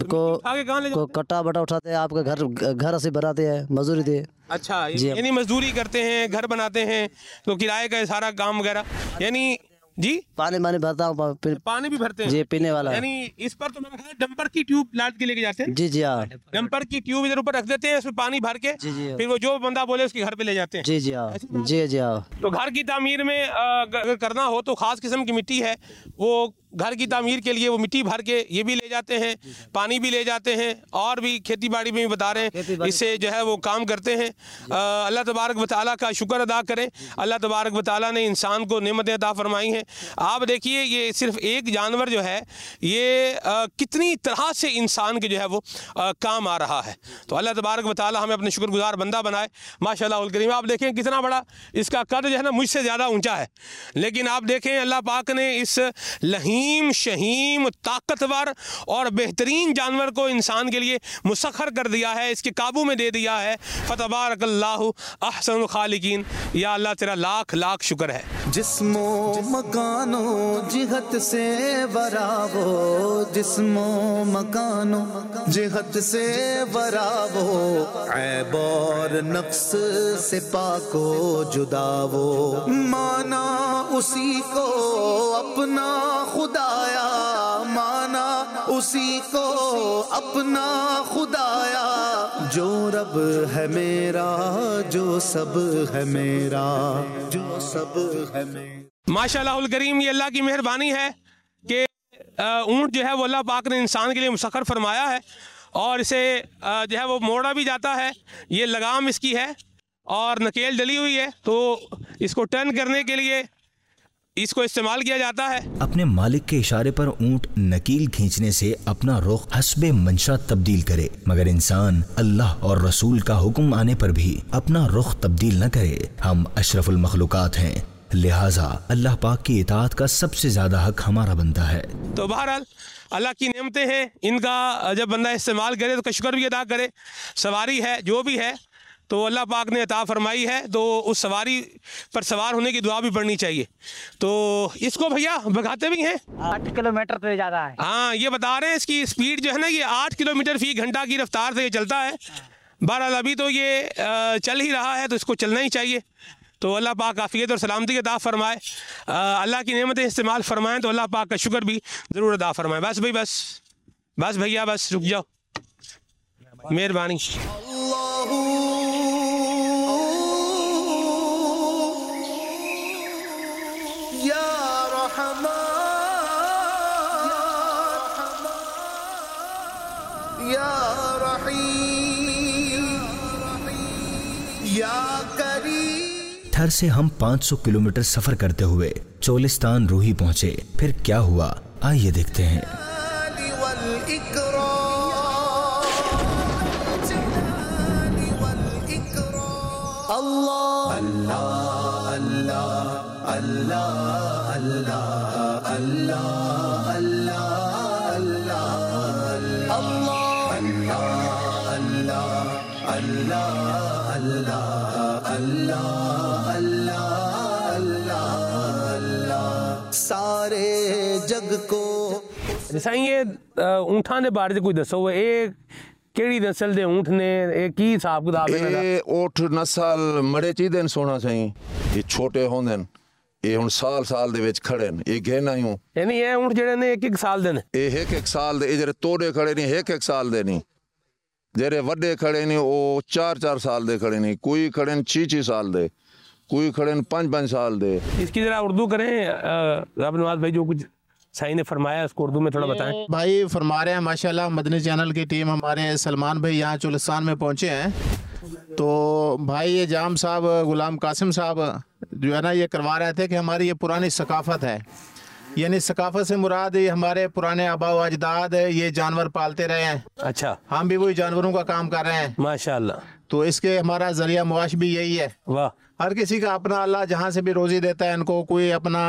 को कट्टा बटा उठाते हैं, आपका घर से बनाते हैं, मजदूरी दे। अच्छा, यानी मजदूरी करते हैं, घर बनाते हैं, तो किराए का सारा काम वगैरह। यानी जी पानी भरता हूँ, पानी भी भरते हैं जी, पीने वाला। यानी इस पर तो मैंने कहा डंपर की ट्यूब लाद के लेके जाते हैं। जी हाँ, डंपर की ट्यूब इधर ऊपर रख देते हैं, उसमें पानी भर के फिर वो जो बंदा बोले उसके घर पे ले जाते हैं। जी जी हाँ, जी हाँ। तो घर की तामीर में अगर करना हो तो ख़ास किस्म की मिट्टी है, वो घर की तामीर के लिए वो मिट्टी भर के ये भी ले जाते हैं, पानी भी ले जाते हैं, और भी खेती बाड़ी में भी बता रहे हैं, इससे जो है वो काम करते हैं। अल्लाह तबारक व तआला का शुक्र अदा करें। अल्लाह तबारक व तआला ने इंसान को नेमतें अता फरमाई हैं। आप देखिए, ये सिर्फ एक जानवर जो है ये कितनी तरह से इंसान के जो है वो काम आ रहा है। तो अल्लाह तबारक व तआला हमें अपने शुक्रगुजार बंदा बनाए। माशाअल्लाह उल करीम, आप देखें कितना बड़ा इसका कद जो है ना, मुझसे ज़्यादा ऊँचा है, लेकिन आप देखें अल्लाह पाक ने इस लहीम शहीम ताकतवर और बेहतरीन जानवर को इंसान के लिए मुसख्खर कर दिया है, इसके काबू में दे दिया है। फतबारकल्लाहु अहसनुल खालिकीन। या अल्लाह तेरा लाख लाख शुक्र है। जिस्मो मकानो जिहत से बरावो, जिस्मो मकानो जिहत से बरावो, ऐब और नक्स से पाको जुदावो, माना उसी को अपना खुदाया, माना उसी को अपना खुदाया, जो रब है मेरा, जो सब है मेरा, जो सब है मेरा। माशाअल्लाहुल करीम, ये अल्लाह की मेहरबानी है कि ऊँट जो है वो अल्लाह पाक ने इंसान के लिए मुसख्खर फरमाया है, और इसे जो है वो मोड़ा भी जाता है। ये लगाम इसकी है और नकेल डली हुई है, तो इसको टर्न करने के लिए इसको इस्तेमाल किया जाता है। अपने मालिक के इशारे पर ऊंट नकील खींचने से अपना रुख हस्बे मंशा तब्दील करे, मगर इंसान अल्लाह और रसूल का हुक्म आने पर भी अपना रुख तब्दील न करे। हम अशरफुल मखलूकात हैं, लिहाजा अल्लाह पाक की इताअत का सबसे ज्यादा हक हमारा बनता है। तो बहरहाल अल्लाह की नेमतें हैं, इनका जब बंदा इस्तेमाल करे तो शुक्र भी अदा करे। सवारी है जो भी है तो अल्लाह पाक ने अता फरमाई है, तो उस सवारी पर सवार होने की दुआ भी पढ़नी चाहिए। तो इसको भैया भगाते भी हैं 8 किलोमीटर तो ज़्यादा है। हाँ, ये बता रहे हैं इसकी स्पीड जो है ना, ये 8 किलोमीटर फी घंटा की रफ्तार से ये चलता है। बहरहाल अभी तो ये चल ही रहा है, तो इसको चलना ही चाहिए। तो अल्लाह पाक आफियत और सलामती अता फरमाए, अल्लाह की नेमतें इस्तेमाल फरमाएँ तो अल्लाह पाक का शुक्र भी ज़रूर अदा फरमाए। बस भाई बस भैया बस रुक जाओ, मेहरबानी। थर से हम 500 किलोमीटर सफर करते हुए चोलिस्तान रूही पहुंचे। फिर क्या हुआ आइए देखते हैं। अल्लाह अल्लाह अल्लाह अल्लाह अल्लाह अल्लाह अल्लाह अल्लाह अल्लाह अल्लाह अल्लाह अल्लाह अल्लाह सारे जग को। साईं ये ऊँठां दे बारे च कोई दसो, ये केड़ी नस्ल दे ऊँट ने, ये की हिसाब किताब है? ये ऊँट नस्ल मड़े चीदे न सोना साईं, ये छोटे होंदे न, ये हुण साल दे विच खड़े न, ये घेना यूं यानी ये ऊँट जेड़े ने एक साल दे ने, ये एक साल दे, जेड़े तोड़े खड़े नहीं एक साल दे नहीं, जेड़े वड्डे खड़े नहीं वो 4 साल दे खड़े नहीं, कोई खड़े न 6 साल दे, कोई खड़े न 5 साल दे। इसकी जरा उर्दू करें रब नवाज भाई, जो कुछ साईं ने फरमाया उसको उर्दू में थोड़ा बताएं। भाई फरमा रहे हैं माशाल्लाह, मदनी चैनल की टीम हमारे सलमान भाई यहाँ चोलिस्तान में पहुँचे हैं। तो भाई ये जाम साहब गुलाम कासिम साहब जो है ना, ये करवा रहे थे कि हमारी ये पुरानी सकाफ़त है, यानी सकाफ़त से मुराद ये हमारे पुराने आबा व अजदाद ये जानवर पालते रहे हैं। अच्छा, हम भी वही जानवरों का काम कर रहे हैं माशाल्लाह। तो इसके हमारा जरिया मुआश भी यही है। वाह। हर किसी का अपना अल्लाह जहाँ से भी रोज़ी देता है इनको, कोई अपना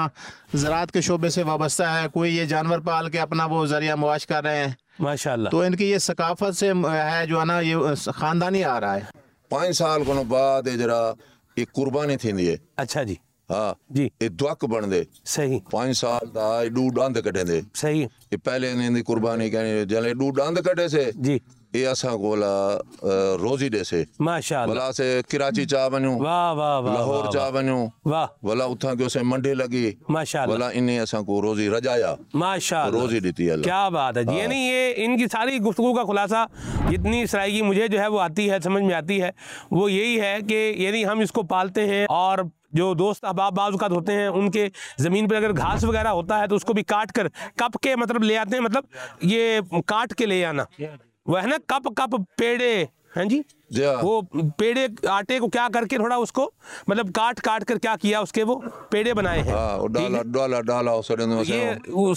ज़राअत के शोबे से वाबस्ता है, कोई ये जानवर पाल के अपना वो जरिया मुआश कर रहे हैं माशाल्लाह। तो इनकी ये सकाफ़त से है जो है ना, ये ख़ानदानी आ रहा है। 5 साल को बाद जरा ये कुर्बानी थी है। अच्छा जी। हाँ जी, ये दुआक बन दे सही 5 साल दा डू डांद कटे दे सही। ये पहले ने कुर्बानी कहने जले डू डांद कटे से जी, ये असा गोला रोजी दे से माशाल्लाह। भला से कराची चा बनू, वाह वाह वाह, लाहौर चा बनू, वाह, भला उठा के उसे मंडी लगी माशाल्लाह, भला इन्हें असा को रोजी रजाया माशाल्लाह, रोजी देती है। क्या बात है जी। यानी ये इनकी सारी गुफ्तगू का खुलासा जितनी सराइगी मुझे जो है वो आती है, समझ में आती है, वो यही है कि यानी हम इसको पालते हैं और जो दोस्त अहबाब बाज़ होते हैं उनके ज़मीन पर अगर घास वगैरह होता है तो उसको भी काट कर कप के मतलब ले आते हैं, मतलब ये काट के ले आना, वो है ना कप पेड़े हैं जी, वो पेड़े आटे को क्या करके थोड़ा उसको मतलब काट कर क्या किया उसके वो पेड़े बनाए हैं। डाला ये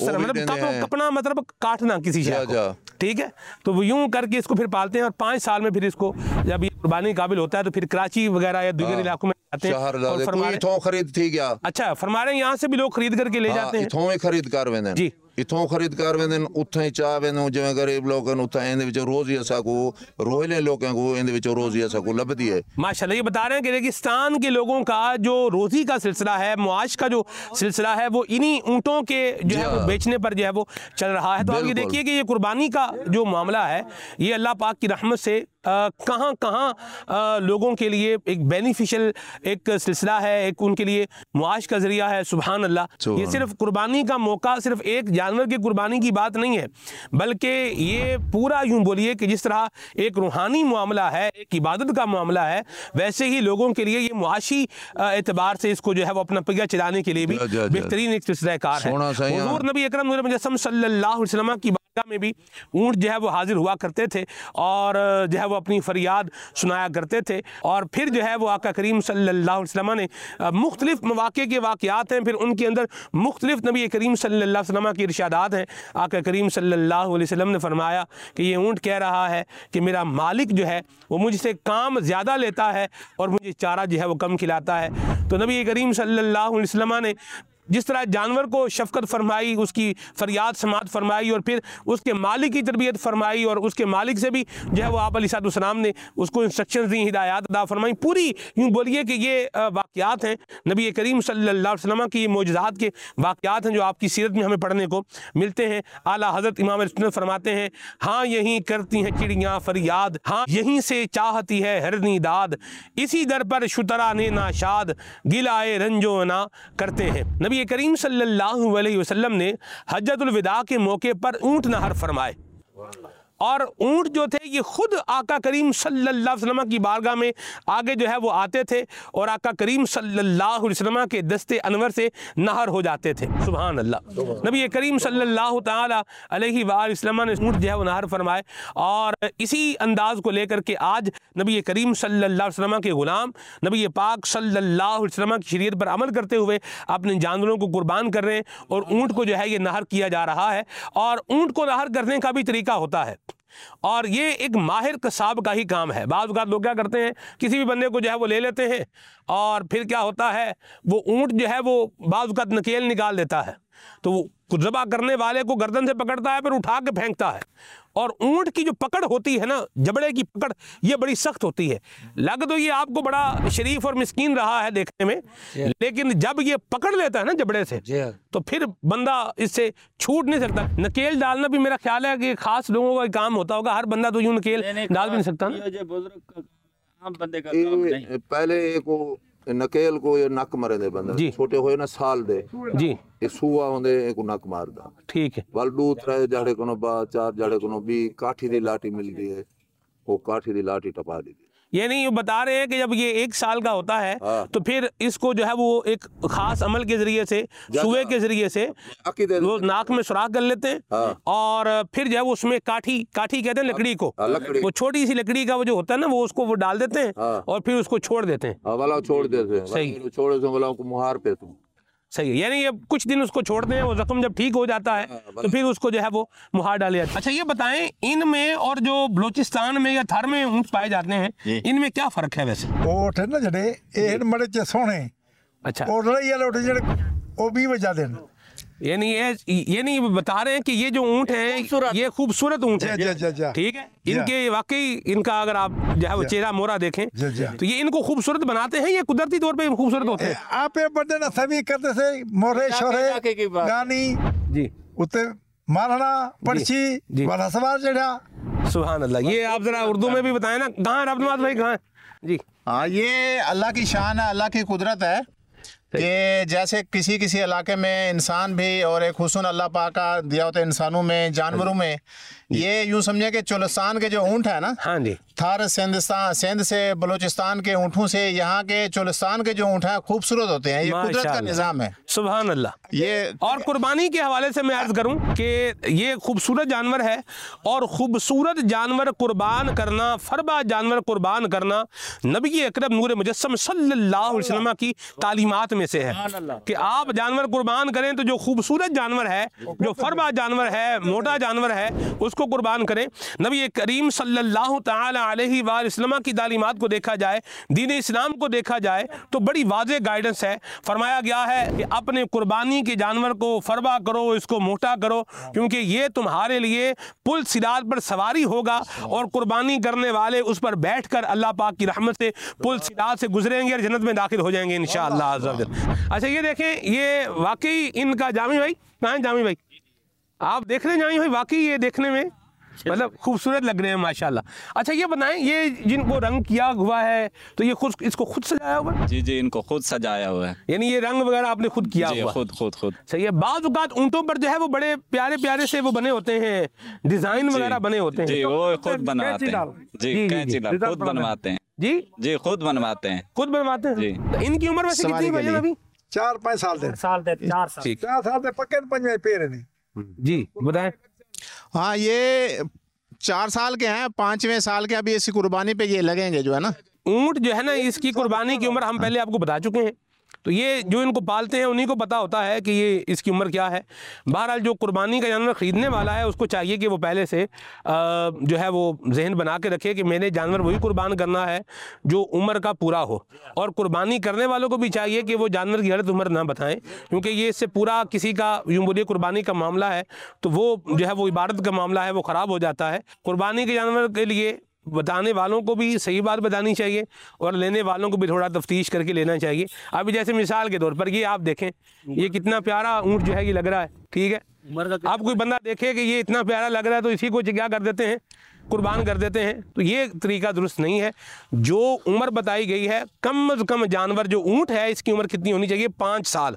मतलब कपना मतलब काटना किसी शय को, ठीक है। तो वो यूं करके इसको फिर पालते हैं और 5 साल में फिर इसको जब ये कुर्बानी काबिल होता है तो फिर कराची वगैरह या दूसरे इलाकों में आते हैं और खरीद थी क्या। अच्छा, फरमा रहे हैं यहाँ से भी लोग खरीद करके ले जाते हैं, खरीद कर वेंदे जी, इथों खरीद कर वेंदे उथे ही चा वेंदे जिवें गरीब लोग उथे इहदे विच रोजी असा को रोहिले लोगों को इहदे विच रोजी असा को लभदी है माशाल्लाह। ये बता रहे हैं कि रेगिस्तान के लोगों का जो रोजी का सिलसिला है, मुआश का जो सिलसिला है, वो इन्हीं ऊँटों के जो है वो बेचने पर जो है वो चल रहा है। तो आप ये देखिए कि ये कुर्बानी का जो मामला है ये अल्लाह पाक की रहमत से कहाँ लोगों के लिए एक बेनिफिशियल एक सिलसिला है, एक उनके लिए मुआश का जरिया है। सुभान अल्लाह। ये सिर्फ कुर्बानी का मौका सिर्फ एक जानवर की कुर्बानी की बात नहीं है, बल्कि ये पूरा यूं बोलिए कि जिस तरह एक रूहानी मामला है, एक इबादत का मामला है, वैसे ही लोगों के लिए ये मुआशी एतबार से इसको जो है वो अपना पहिया चलाने के लिए भी बेहतरीन एक सिलसिला कार है। हुजूर नबी अकरम सल्लल्लाहु अलैहि वसल्लम की में भी ऊँट जो है वो हाजिर हुआ करते थे और जो है वो अपनी फरियाद सुनाया करते थे। और फिर जो है वो आका करीम सल्लल्लाहु अलैहि वसल्लम ने मुख्तलिफ मौके के वाक़यात हैं, फिर उनके अंदर मुख्तलिफ नबी करीम सल्लल्लाहु अलैहि वसल्लम की इरशादात हैं। आका करीम सल्लल्लाहु अलैहि वसल्लम ने फरमाया कि ये ऊँट कह रहा है कि मेरा मालिक जो है वो मुझसे काम ज़्यादा लेता है और मुझे चारा जो है वो कम खिलाता है। तो नबी करीम सल्लल्लाहु अलैहि वसल्लम ने जिस तरह जानवर को शफ़क़त फरमाई, उसकी फरियाद समात फरमाई और फिर उसके मालिक की तरबियत फरमाई और उसके मालिक से भी जो है वो आप अलैहिस्सलाम ने उसको इंस्ट्रक्शंस दी, हिदायत अदा फरमाई। पूरी यूँ बोलिए कि ये वाक़यात हैं नबी करीम सल्लल्लाहु अलैहि वसल्लम की, ये मोजज़ात के वाक़यात हैं जो आपकी सीरत में हमें पढ़ने को मिलते हैं। आला हज़रत इमाम सुन्नत फरमाते हैं, हाँ यहीं करती हैं चिड़ियाँ फरियाद, हाँ यहीं से चाहती है हरनी दाद, इसी दर पर शुतरा ने नाशाद गिलाए रंजो ना करते हैं। नबी करीम सल्लल्लाहु अलैहि वसल्लम ने हज्जतुल विदा के मौके पर ऊँट नहर फरमाए और ऊँट जो थे ये खुद आका करीम सल्लल्लाहु अलैहि वसल्लम की बारगाह में आगे जो है वो आते थे और आका करीम सल्लल्लाहु अलैहि वसल्लम के दस्ते अनवर से नहर हो जाते थे। सुभान अल्लाह। नबी करीम सल्लल्लाहु ताला अलैहि वसल्लम ने ऊँट जो है वो नहर फरमाए और इसी अंदाज को लेकर के आज नबी करीम सल्लल्लाहु अलैहि वसल्लम के ग़ुलाम नबी पाक सल्लल्लाहु अलैहि वसल्लम की शरीयत पर अमल करते हुए अपने जानवरों को कुर्बान कर रहे हैं और ऊँट को जो है ये नहर किया जा रहा है। और ऊँट को नहर करने का भी तरीका होता है और ये एक माहिर कसाब का ही काम है। बाज़ औक़ात लोग क्या करते हैं, किसी भी बंदे को जो है वो ले लेते हैं और फिर क्या होता है वो ऊँट जो है वो बाज़ औक़ात नकेल निकाल देता है, तो वो ज़बा करने वाले को गर्दन से पकड़ता है फिर उठा के फेंकता है। और ऊँट की जो पकड़ होती है ना, जबड़े की पकड़, ये बड़ी सख्त होती है। लग तो ये आपको बड़ा शरीफ और मिस्कीन रहा है देखने में, लेकिन जब ये पकड़ लेता है ना जबड़े से तो फिर बंदा इससे छूट नहीं सकता। नकेल डालना भी मेरा ख्याल है कि खास लोगों का काम होता होगा, हर बंदा तो यूँ नकेल डाल भी नहीं सकता ना। पहले एक नकेल को ये नक मरे दे बंदा छोटे होए ना साल दे जी ये सुआ होंदे एक नक मारदा, ठीक है। वल दूसरे जाड़े कोनो बा चार जाड़े कोनो भी काठी दी लाठी मिलती है, वो काठी दी लाठी टपा दी। ये नहीं, ये बता रहे हैं कि जब ये 1 साल का होता है तो फिर इसको जो है वो एक खास अमल के जरिए से, सुए के जरिए से वो नाक में सुराख कर लेते हैं और फिर जो है वो उसमें काठी कहते हैं लकड़ी को, वो छोटी सी लकड़ी का वो जो होता है ना वो उसको वो डाल देते हैं और फिर उसको छोड़ देते हैं। छोड़ देते हैं, सही छोड़े तो मुहार पे तुम सही है। यानी ये कुछ दिन उसको छोड़ते हैं, वो जख्म जब ठीक हो जाता है तो फिर उसको जो है वो मुहार डाले जाते हैं। अच्छा ये बताएं, इनमें और जो बलोचिस्तान में या थर में ऊँट पाए जाते हैं इनमें क्या फर्क है वैसे? ऊँट है ना जड़े ये बड़े चे सोने, अच्छा और लड़ाई वाले ऊँट जड़े वो भी बजा देना। ये नहीं बता रहे हैं कि ये जो ऊँट है ये खूबसूरत ऊँट है, ठीक है। इनके वाकई इनका अगर आप जो है वो चेहरा मोरा देखें तो ये इनको खूबसूरत बनाते हैं, ये कुदरती तौर पे खूबसूरत होते हैं। आप ये बड़े ना सभी करते से मोरे शोरे गानी जी उते मारना पर्ची वाला सवाल चढ़ा। सुभान अल्लाह। ये आप जरा उर्दू में भी बताएं ना, कहाँ है अब्दुल भाई, कहाँ जी? हाँ ये अल्लाह की शान है, अल्लाह की कुदरत है कि जैसे किसी इलाके में इंसान भी और एक हुस्न अल्लाह पाक का दिया होता है इंसानों में, जानवरों में। ये यूँ समझे कि चोलिस्तान के जो ऊँट है ना, हाँ जी, थार सिंध से बलूचिस्तान के ऊँटों से यहाँ के चोलिस्तान के जो ऊँट हैं खूबसूरत होते हैं। ये कुदरत का निज़ाम है। सुभान अल्लाह। ये और कुर्बानी के हवाले से मैं अर्ज करूँ कि ये खूबसूरत जानवर है और खूबसूरत जानवर कुर्बान करना, फरबा जानवर कुर्बान करना नबी अकरम नूर मुजस्सम सल्लल्लाहु अलैहि वसल्लम की तालीमात में से है कि आप जानवर कुर्बान करें तो जो खूबसूरत जानवर है, जो फरबा जानवर है, मोटा जानवर है, उसको कुर्बान करें। नबी करीम सल्लल्लाहु ताला अलैहि वसल्लम की तालीमात को देखा जाए, दीन इस्लाम को देखा जाए तो बड़ी वाज़ेह गाइडेंस है। फरमाया गया है कि अपने कुर्बानी के जानवर को फरबा करो, इसको मोटा करो, क्योंकि ये तुम्हारे लिए पुल सिरात पर सवारी होगा और कुर्बानी करने वाले उस पर बैठकर अल्लाह पाक की रहमत से पुल सिरात से गुजरेंगे और जन्नत में दाखिल हो जाएंगे इंशाअल्लाह अज़्ज़ा वजल। अच्छा ये देखें, ये वाकई इनका जामी भाई कहाँ है? जामी भाई आप देख रहे हैं जामी भाई, वाकई ये देखने में मतलब खूबसूरत लग रहे हैं माशाल्लाह। अच्छा ये बताएं, ये जिनको रंग किया हुआ है तो ये खुद इसको खुद सजाया हुआ है? जी इनको खुद सजाया हुआ है, यानी ये रंग वगैरह आपने खुद किया हुआ? खुद सही है। बाज़ औक़ात ऊँटों पर जो है वो बड़े प्यारे प्यारे से वो बने होते हैं, डिजाइन वगैरह बने होते हैं जी, वो खुद बनवाते हैं जी, कैंची डाल खुद बनवाते हैं जी, खुद बनवाते हैं जी। इनकी उम्र वैसे कितनी है अभी? 4-5 साल दे पक्के पंजे पेरे ने जी बताएं। हाँ, ये 4 साल के हैं, 5वें साल के अभी इसकी कुर्बानी पे ये लगेंगे जो है ना। ऊँट जो है ना, इसकी कुर्बानी की उम्र हम पहले आपको बता चुके हैं। तो ये जो इनको पालते हैं उन्हीं को पता होता है कि ये इसकी उम्र क्या है। बहरहाल जो कुर्बानी का जानवर ख़रीदने वाला है उसको चाहिए कि वो पहले से जो है वो जहन बना के रखे कि मैंने जानवर वही कुर्बान करना है जो उम्र का पूरा हो। और कुर्बानी करने वालों को भी चाहिए कि वो जानवर की गलत उम्र ना बताएं, क्योंकि ये इससे पूरा किसी का यूँ बोलिए कुर्बानी का मामला है तो वो जो है वो इबादत का मामला है, वो ख़राब हो जाता है। कुर्बानी के जानवर के लिए बताने वालों को भी सही बात बतानी चाहिए और लेने वालों को भी थोड़ा तफ्तीश करके लेना चाहिए। अभी जैसे मिसाल के तौर पर ये आप देखें, ये कितना प्यारा ऊँट जो है ये लग रहा है, ठीक है। आप कोई बंदा देखे कि ये इतना प्यारा लग रहा है तो इसी को क्या कर देते हैं, कुर्बान कर देते हैं। तो ये तरीका दुरुस्त नहीं है। जो उम्र बताई गई है, कम से कम जानवर जो ऊँट है इसकी उम्र कितनी होनी चाहिए, 5 साल।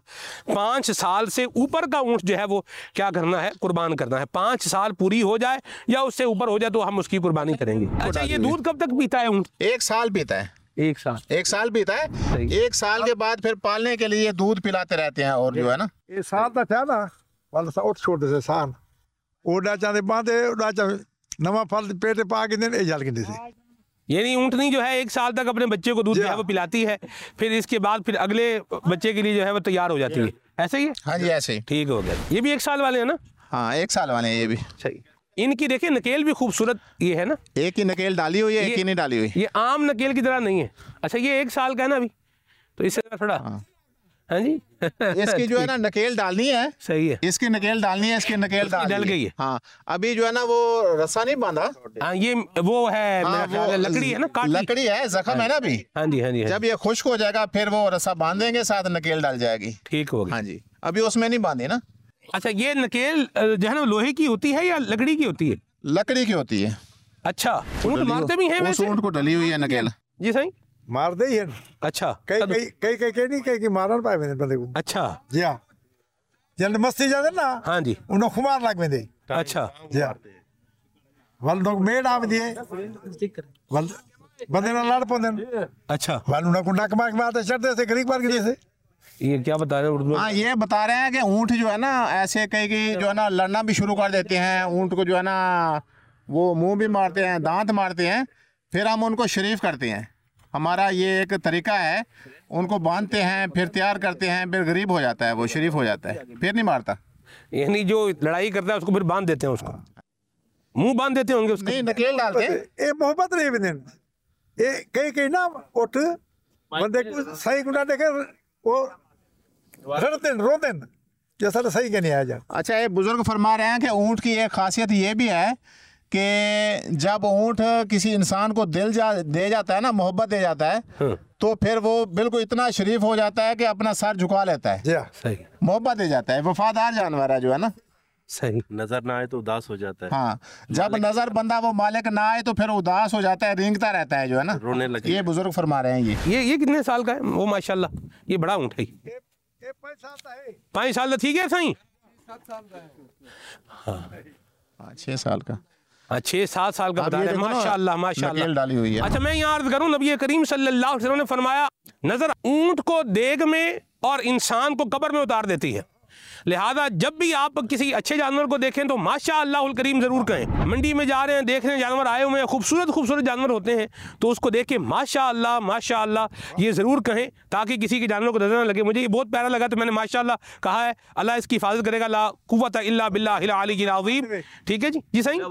5 साल से ऊपर का ऊँट जो है वो क्या करना है, कुर्बान करना है। 5 साल पूरी हो जाए या उससे ऊपर हो जाए तो हम उसकी कुर्बानी करेंगे। अच्छा, ये दूध कब तक पीता है ऊँट? 1 साल पीता है। 1 साल, 1 साल पीता है। 1 साल के बाद फिर पालने के लिए दूध पिलाते रहते हैं। और जो है ना, ये साल तक है ना, वाला सा उठ छोड़ दे सान ओडा चांदे बांधे ओडा चा नवा फल पेट पा के दिन ए जल के से। यानी ऊँटनी जो है 1 साल तक अपने बच्चे को दूध जो है वो पिलाती है, फिर इसके बाद फिर अगले बच्चे के लिए जो है वो तैयार हो जाती है। ऐसे ही है? हाँ जी, ऐसे ही। ठीक हो गया। ये भी 1 साल वाले हैं ना? हाँ, 1 साल वाले हैं ये भी। सही। इनकी देखिए नकेल भी खूबसूरत ये है ना, एक ही नकेल डाली हुई है, एक ही नहीं डाली हुई। ये आम नकेल की तरह नहीं है। अच्छा, ये 1 साल का है ना अभी, तो इससे थोड़ा हाँ जी इसकी जो है ना नकेल डालनी है। सही है, इसकी नकेल डालनी है, इसकी नकेल डल गई है। हाँ, अभी जो है ना वो रस्सा नहीं बांधा। हाँ, ये वो है, हाँ, वो लकड़ी है ना, लकड़ी है, जख्म है ना अभी। हाँ जी, हाँ जी। जब ये खुश्क हो जाएगा फिर वो रस्सा बांधेंगे, साथ नकेल डाल जाएगी। ठीक हो गया। हाँ जी, अभी उसमें नहीं बांधी ना। अच्छा, ये नकेल जो है ना लोहे की होती है या लकड़ी की होती है? लकड़ी की होती है। अच्छा, ऊँट मारते भी हैं वैसे? ऊँट को डली हुई है नकेल। जी सही, मार दे ही है। अच्छा, कई नहीं कई मारन पाए मैंने बंदे को। अच्छा जी हाँ, जल्द मस्ती जाते ना। हाँ जी, उन्हें खुमार लग में दे। अच्छा जी हाँ, वाल लोग मेड आप दिए वाल बंदे ना लड़ पौंदे। अच्छा, वाल उन्हें को नक मार मारते चढ़ते से गरीब मार के जैसे। ये क्या बता रहे हैं उर्दू? हाँ, ये बता रहे हैं कि ऊँट जो है ना ऐसे कई जो है ना लड़ना भी शुरू कर देते हैं। ऊँट को जो है ना वो मुंह भी मारते हैं, दांत मारते हैं, फिर हम उनको शरीफ करते हैं। हमारा ये एक तरीका है, उनको बांधते हैं, फिर तैयार करते हैं, फिर गरीब हो जाता है, वो शरीफ हो जाता है, फिर नहीं मारता। यानी जो लड़ाई करता है उसको फिर बांध देते हैं, उसको मुंह बांध देते होंगे उसको? नहीं, नकेल डालते हैं। ये मोहब्बत नहीं बने ये कई ना उठ बंदे को सही गुना देखे वो रड़ते रोते जैसा सही के नहीं आया जा। अच्छा, ये बुजुर्ग फरमा रहे हैं कि ऊँट की एक खासियत ये भी है कि जब ऊँट किसी इंसान को दे जाता है ना, मोहब्बत दे जाता है, तो फिर वो बिल्कुल इतना शरीफ हो जाता है कि अपना सर झुका लेता है। सही, मोहब्बत दे जाता है, वफादार जानवर है जो है ना। सही। नजर ना आए तो उदास हो जाता है। हाँ, जब नजर बंदा वो मालिक ना आए तो फिर उदास हो जाता है, रेंगता रहता है जो है ना, रोने लगे। ये बुजुर्ग फरमा रहे हैं। ये कितने साल का है? वो माशाल्लाह ये बड़ा ऊँट है। 5 साल का ठीक है सही। 6 साल का। 6-7 साल का बता रहे हैं। माशाल्लाह माशाल्लाह डाली हुई है। अच्छा, मैं यहाँ अर्ज करूँ, नबी करीम सल्लल्लाहु अलैहि वसल्लम ने फरमाया नजर ऊँट को देग में और इंसान को कब्र में उतार देती है। लिहाजा जब भी आप किसी अच्छे जानवर को देखें तो माशाअल्लाहुल करीम जरूर कहें। मंडी में जा रहे हैं, देख रहे हैं जानवर आए हुए हैं, खूबसूरत जानवर होते हैं, तो उसको देख के माशाअल्लाह माशाअल्लाह ये ज़रूर कहें, ताकि किसी के जानवर को नजर ना लगे। मुझे ये बहुत प्यारा लगा तो मैंने माशाअल्लाह कहा है। अल्लाह इसकी हिफाजत करेगा, ला कुव्वत इल्ला बिल्लाहिल अलीय्यिल अज़ीम। ठीक है जी, जी सही।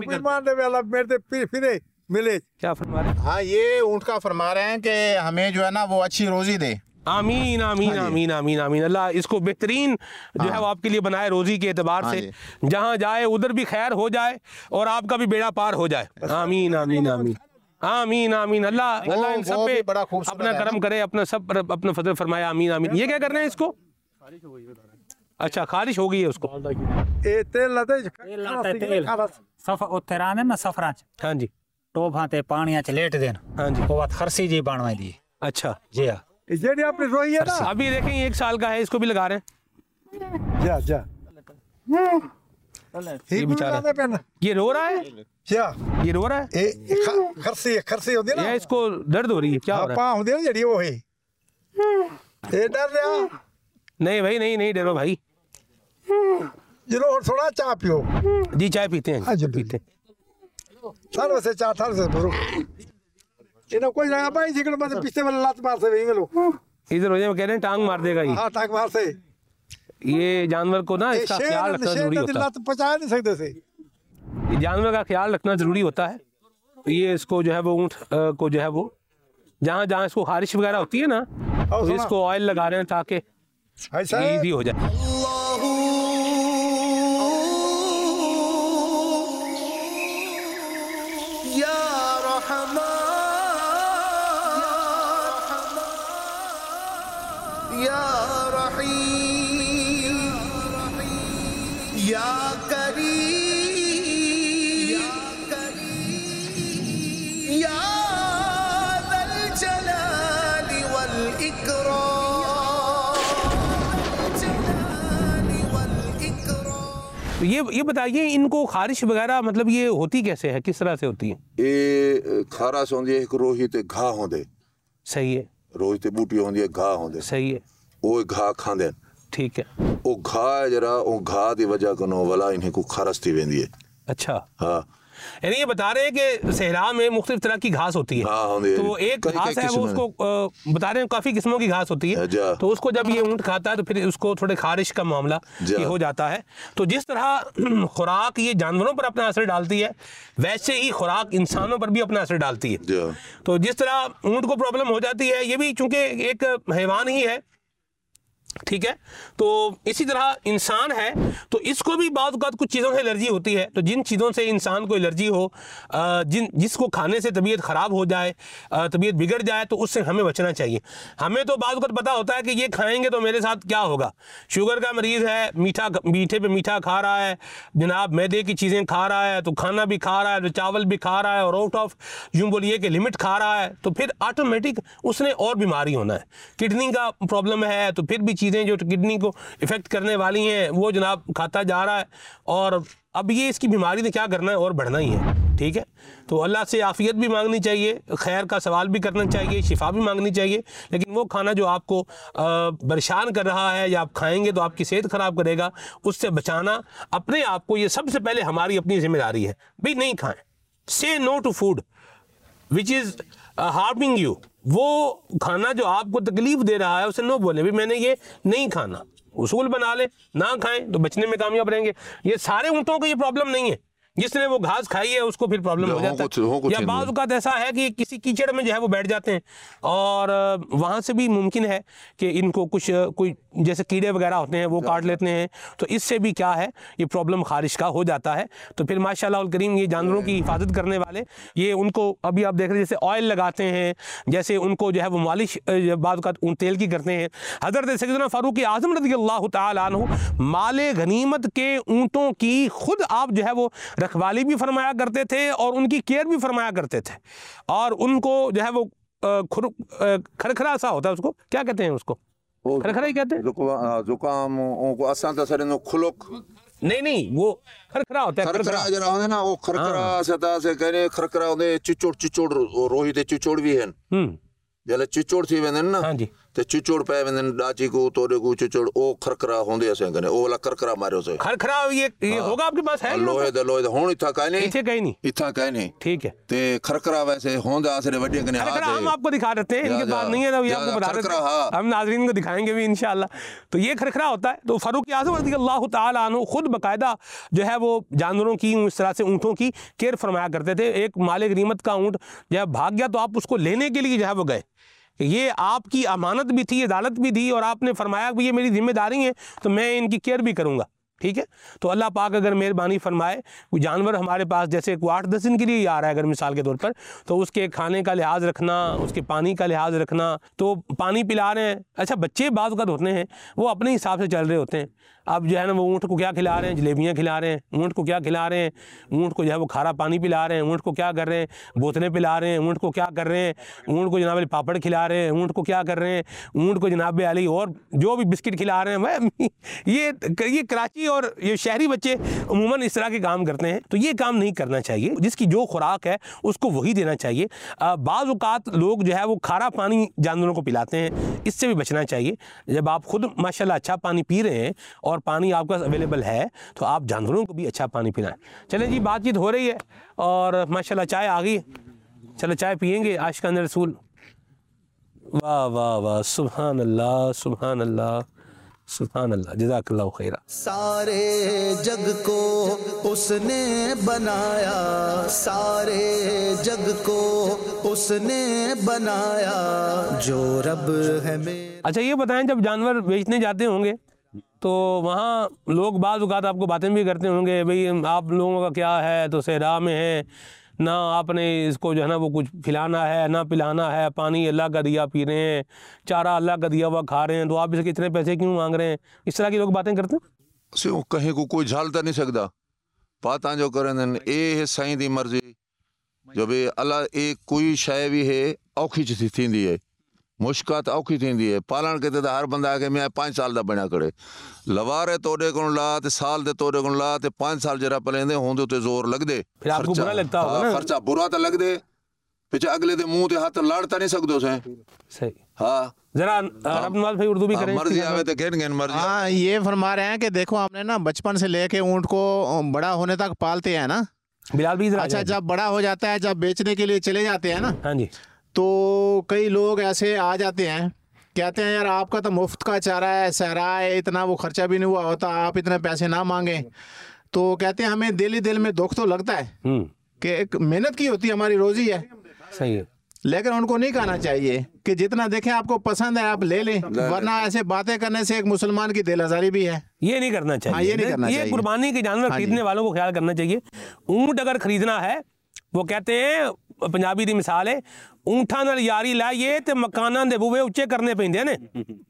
क्या फरमा रहे हैं? हाँ, ये ऊँट का फरमा रहे हैं कि हमें जो है ना वो अच्छी रोजी दे। आमीन आमीन आमीन आमीन आमीन। अल्लाह इसको बेहतरीन जो है वो आपके लिए बनाए रोजी के एतबार से, जहाँ जाए उधर भी खैर हो जाए और आपका भी बेड़ा पार हो जाए। आमीन आमीन आमीन आमीन आमीन। अल्लाह अल्लाह इन सब पे अपना करम करे, अपना सब पर अपना फजल फरमाए। आमीन आमीन। ये क्या कर रहे हैं इसको? अच्छा, खारिश हो गई है उसको। सफरा हाँ जी, टोभा ते पानिया च लेट देन। हाँ जी, वो बात खरसी जी बनवा दी। अच्छा जी हाँ, जेडी आपने रोई है ना। अभी देखें 1 साल का है, इसको भी लगा रहे हैं। जा जा ये बेचारा ये रो रहा है। क्या ये रो रहा है? खरसी होती है ना, इसको दर्द हो रही है। क्या हो रहा है? पाँव होती है ना जेडी, वो है ये डर रहा। नहीं भाई, नहीं डरो भाई। जिलो थोड़ा चाय पियो। जी चाय पीते हैं। हाँ जी पीते थाल वैसे चाय थाल से भरो इन्हें कोई ना भाई जिकड़ मतलब पीछे वाला लात मार से भी लो इधर हो जाए, कह रहे हैं टांग मार देगा ये। हाँ टांग मार से ये जानवर को ना इसका ख्याल रखना जरूरी होता है। पचा नहीं सकते से ये जानवर का ख्याल रखना जरूरी होता है। ये इसको जो है वो ऊँट को जो है वो जहाँ जहाँ इसको खारिश वगैरह होती है ना तो इसको ऑयल लगा रहे हैं ताकि इजी हो जाए। या रहमान या रहीम या करीम या ज़ल जलाली वल इकराम। तो ये बताइए इनको खारिश वगैरह मतलब ये होती कैसे है, किस तरह से होती है? ये खारस होंदी है, एक रोही ते घाह होंदे। सही है। रोही ते बूटी होंदी है, घाह होंदे। सही है। वो घाह खांदे। ठीक है। वो घाह जरा वो घाह दी वजह कनो वला इन्हें को खारस थी वेंदी है। अच्छा। हाँ यानी ये बता रहे हैं कि सहरा में मुख्तलिफ तरह की घास होती है। हाँ, तो एक घास है वो उसको बता रहे हैं काफी किस्मों की घास होती है। तो उसको जब ये ऊँट खाता है तो फिर उसको थोड़े खारिश का मामला ये हो जाता है। तो जिस तरह खुराक ये जानवरों पर अपना असर डालती है वैसे ही खुराक इंसानों पर भी अपना असर डालती है। तो जिस तरह ऊँट को प्रॉब्लम हो जाती है ये भी चूंकि एक हैवान ही है, ठीक है, तो इसी तरह इंसान है तो इसको भी बाद औक़ात कुछ चीज़ों से एलर्जी होती है। तो जिन चीज़ों से इंसान को एलर्जी हो, जिसको खाने से तबीयत ख़राब हो जाए, तबीयत बिगड़ जाए, तो उससे हमें बचना चाहिए। हमें तो बाद औक़ात पता होता है कि ये खाएंगे तो मेरे साथ क्या होगा। शुगर का मरीज़ है, मीठे पे मीठा खा रहा है, जनाब मैदे की चीज़ें खा रहा है, तो खाना भी खा रहा है, तो चावल भी खा रहा है और आउट ऑफ यूँ बोलिए कि लिमिट खा रहा है, तो फिर ऑटोमेटिक उसने और बीमारी होना है। किडनी का प्रॉब्लम है तो फिर भी चीज़ें जो किडनी को इफेक्ट करने वाली हैं वो जनाब खाता जा रहा है और अब ये इसकी बीमारी ने क्या करना है और बढ़ना ही है। ठीक है, तो अल्लाह से आफियत भी मांगनी चाहिए, खैर का सवाल भी करना चाहिए, शिफा भी मांगनी चाहिए, लेकिन वो खाना जो आपको परेशान कर रहा है या आप खाएंगे तो आपकी सेहत ख़राब करेगा, उससे बचाना अपने आप को, ये सबसे पहले हमारी अपनी जिम्मेदारी है। भाई नहीं खाएं, say no to food which is harming you. वो खाना जो आपको तकलीफ दे रहा है उसे नो बोले, भी मैंने ये नहीं खाना, उसूल बना ले, ना खाएं तो बचने में कामयाब रहेंगे। ये सारे ऊँटों को ये प्रॉब्लम नहीं है, जिसने वो घास खाई है उसको फिर प्रॉब्लम हो जाता है। या बाज़ औक़ात ऐसा है कि किसी कीचड़ में जो है वो बैठ जाते हैं और वहाँ से भी मुमकिन है कि इनको कोई जैसे कीड़े वगैरह होते हैं वो काट लेते हैं, तो इससे भी क्या है ये प्रॉब्लम खारिश का हो जाता है। तो फिर माशाअल्लाह अल करीम ये जानवरों की हिफाजत करने वाले ये उनको अभी आप देख रहे हैं जैसे ऑयल लगाते हैं, जैसे उनको जो है वो मालिश बाज़ औक़ात तेल की करते हैं। हज़रत सैयदना फ़ारूक आज़म रज़ियल्लाहु तआला अन्हु माले गनीमत के ऊँटों की खुद आप जो है वो रखवाली भी फरमाया करते थे और उनकी केयर भी फरमाया करते थे। और उनको जो है वो खरखरा सा होता है, उसको क्या कहते हैं, उसको खरखरा ही कहते हैं। जुकाम को असां त सरेनो खुलक नहीं वो खरखरा होता है। खरखरा जरा होंदे ना वो खरखरा सदा से कहने खरखरा होंदे चिचोड़ रोही ते चिचोड़ भी हैं। जले चिचोड़ थी वेंदन ना। हां जी। ते चिचोड़ पे वेंदन डाची को तोड़े को चिचोड़ ओ खरखरा होंदे असे कने ओ वाला खरखरा मारियो से। खरखरा ये होगा आपके पास है? लोहे दे होण इथा काई नहीं। इथे काई नहीं। इथा काई नहीं। ठीक है। ते खरखरा वैसे होंदा आसरे वड्डे कने हाथ है। खरखरा हम आपको दिखा देते हैं, इनके पास नहीं है तो ये आपको बता देते हैं। हम नाज़रीन को दिखाएंगे भी इंशाअल्लाह। तो ये खरखरा होता है। तो फारूक आज़म रज़ियल्लाहु तआला अन्हु खुद बाकायदा जो है वो जानवरों की इस तरह से ऊँटों की केयर फरमाया करते थे। एक माले गनीमत का ऊँट जब भाग गया तो आप उसको लेने के लिए जो है वो गए, ये आपकी अमानत भी थी, अदालत भी थी और आपने फरमाया कि ये मेरी जिम्मेदारी है तो मैं इनकी केयर भी करूँगा। ठीक है, तो अल्लाह पाक अगर मेहरबानी फरमाए कोई जानवर हमारे पास जैसे कोई 8-10 दिन के लिए आ रहा है अगर मिसाल के तौर पर, तो उसके खाने का लिहाज रखना, उसके पानी का लिहाज रखना, तो पानी पिला रहे हैं। अच्छा बच्चे बाज़ औक़ात होते हैं वो अपने हिसाब से चल रहे होते हैं। अब जो है ना वो ऊँट को क्या खिला रहे हैं, जलेबियाँ खिला रहे हैं, ऊँट को क्या खिला रहे हैं, ऊँट को जो है वो खारा पानी पिला रहे हैं, ऊँट को क्या कर रहे हैं बोतलें पिला रहे हैं, ऊँट को क्या कर रहे हैं, ऊँट को जनाब पापड़ खिला रहे हैं, ऊँट को क्या कर रहे हैं, ऊँट को जनाब अली और जो भी बिस्किट खिला रहे हैं। ये कराची और ये शहरी बच्चे उमूमन इस तरह के काम करते हैं, तो ये काम नहीं करना चाहिए। जिसकी जो खुराक है उसको वही देना चाहिए। बाज़ औक़ात लोग जो है वो खारा पानी जानवरों को पिलाते हैं, इससे भी बचना चाहिए। जब आप खुद माशाल्लाह अच्छा पानी पी रहे हैं और पानी आपके पास अवेलेबल है तो आप जानवरों को भी अच्छा पानी पिलाएं। चलें जी, बातचीत हो रही है और माशाल्लाह चाय आ गई, चलो चाय पियेंगे। आशिकान रसूल, वाह वाह वाह, सुभान अल्लाह सुभान अल्लाह सुभान अल्लाह, जज़ाकल्लाहु खैरा। सारे जग को उसने बनाया, सारे जग को उसने बनाया, जो रब है मेरा। अच्छा ये बताएं, जब जानवर बेचने जाते होंगे तो वहाँ लोग बाज़ औक़ात आपको बातें भी करते होंगे, भाई आप लोगों का क्या है, तो सहरा में है ना, आपने इसको जो है ना वो कुछ खिलाना है ना पिलाना है, पानी अल्लाह का दिया पी रहे हैं, चारा अल्लाह का दिया हुआ खा रहे हैं, तो आप इसके इतने पैसे क्यों मांग रहे हैं? इस तरह की लोग बातें करते हैं। कहीं को कोई झालता नहीं सकता, बात जो करें ये है साईं दी मर्जी, जो भी अल्लाह एक कोई शय भी है औखी थींदी है, मुश्किल औखी थींदी है। पालन के तो हर बंदा आके मैं 5 साल का बना करे, लवारे तोड़े को ला ते साल दे तोड़े को ला ते 5 साल जरा पलेंदे होंदे ते जोर लग दे, फिर आपको बुरा लगता होगा ना? खर्चा बुरा तो लग दे, पिछे अगले दे मुंह ते हाथ लड़ता नहीं सकदो से। सही, हाँ जरा अब्दुल भाई उर्दू भी करें। मर्जी आवे तो घेन घेन मर्जी। हाँ, ये फरमा रहे हैं कि देखो हमने ना बचपन से लेके ऊँट को बड़ा होने तक पालते हैं ना बिलाल भी। अच्छा, जब बड़ा हो जाता है, जब बेचने के लिए चले जाते हैं ना, हाँ जी, तो कई लोग ऐसे आ जाते हैं, कहते हैं यार आपका तो मुफ्त का चारा है, सहरा है, इतना वो खर्चा भी नहीं हुआ होता, आप इतने पैसे ना मांगे। तो कहते हैं हमें दिल ही दिल में दुख तो लगता है कि एक मेहनत की होती है, हमारी रोजी है। सही है, लेकिन उनको नहीं कहना चाहिए कि जितना देखें आपको पसंद है आप ले लें, वरना ऐसे बातें करने से एक मुसलमान की दिल आजारी भी है। ये नहीं करना चाहिए। हाँ, ये नहीं करना चाहिए। ये कुर्बानी के जानवर खरीदने वालों को ख्याल करना चाहिए। ऊँट अगर खरीदना है, वो कहते हैं पंजाबी दी मिसाल है, ऊँठा नाल यारी लाइए ते मकाना दे बूहे उच्चे करने पैंदे ने।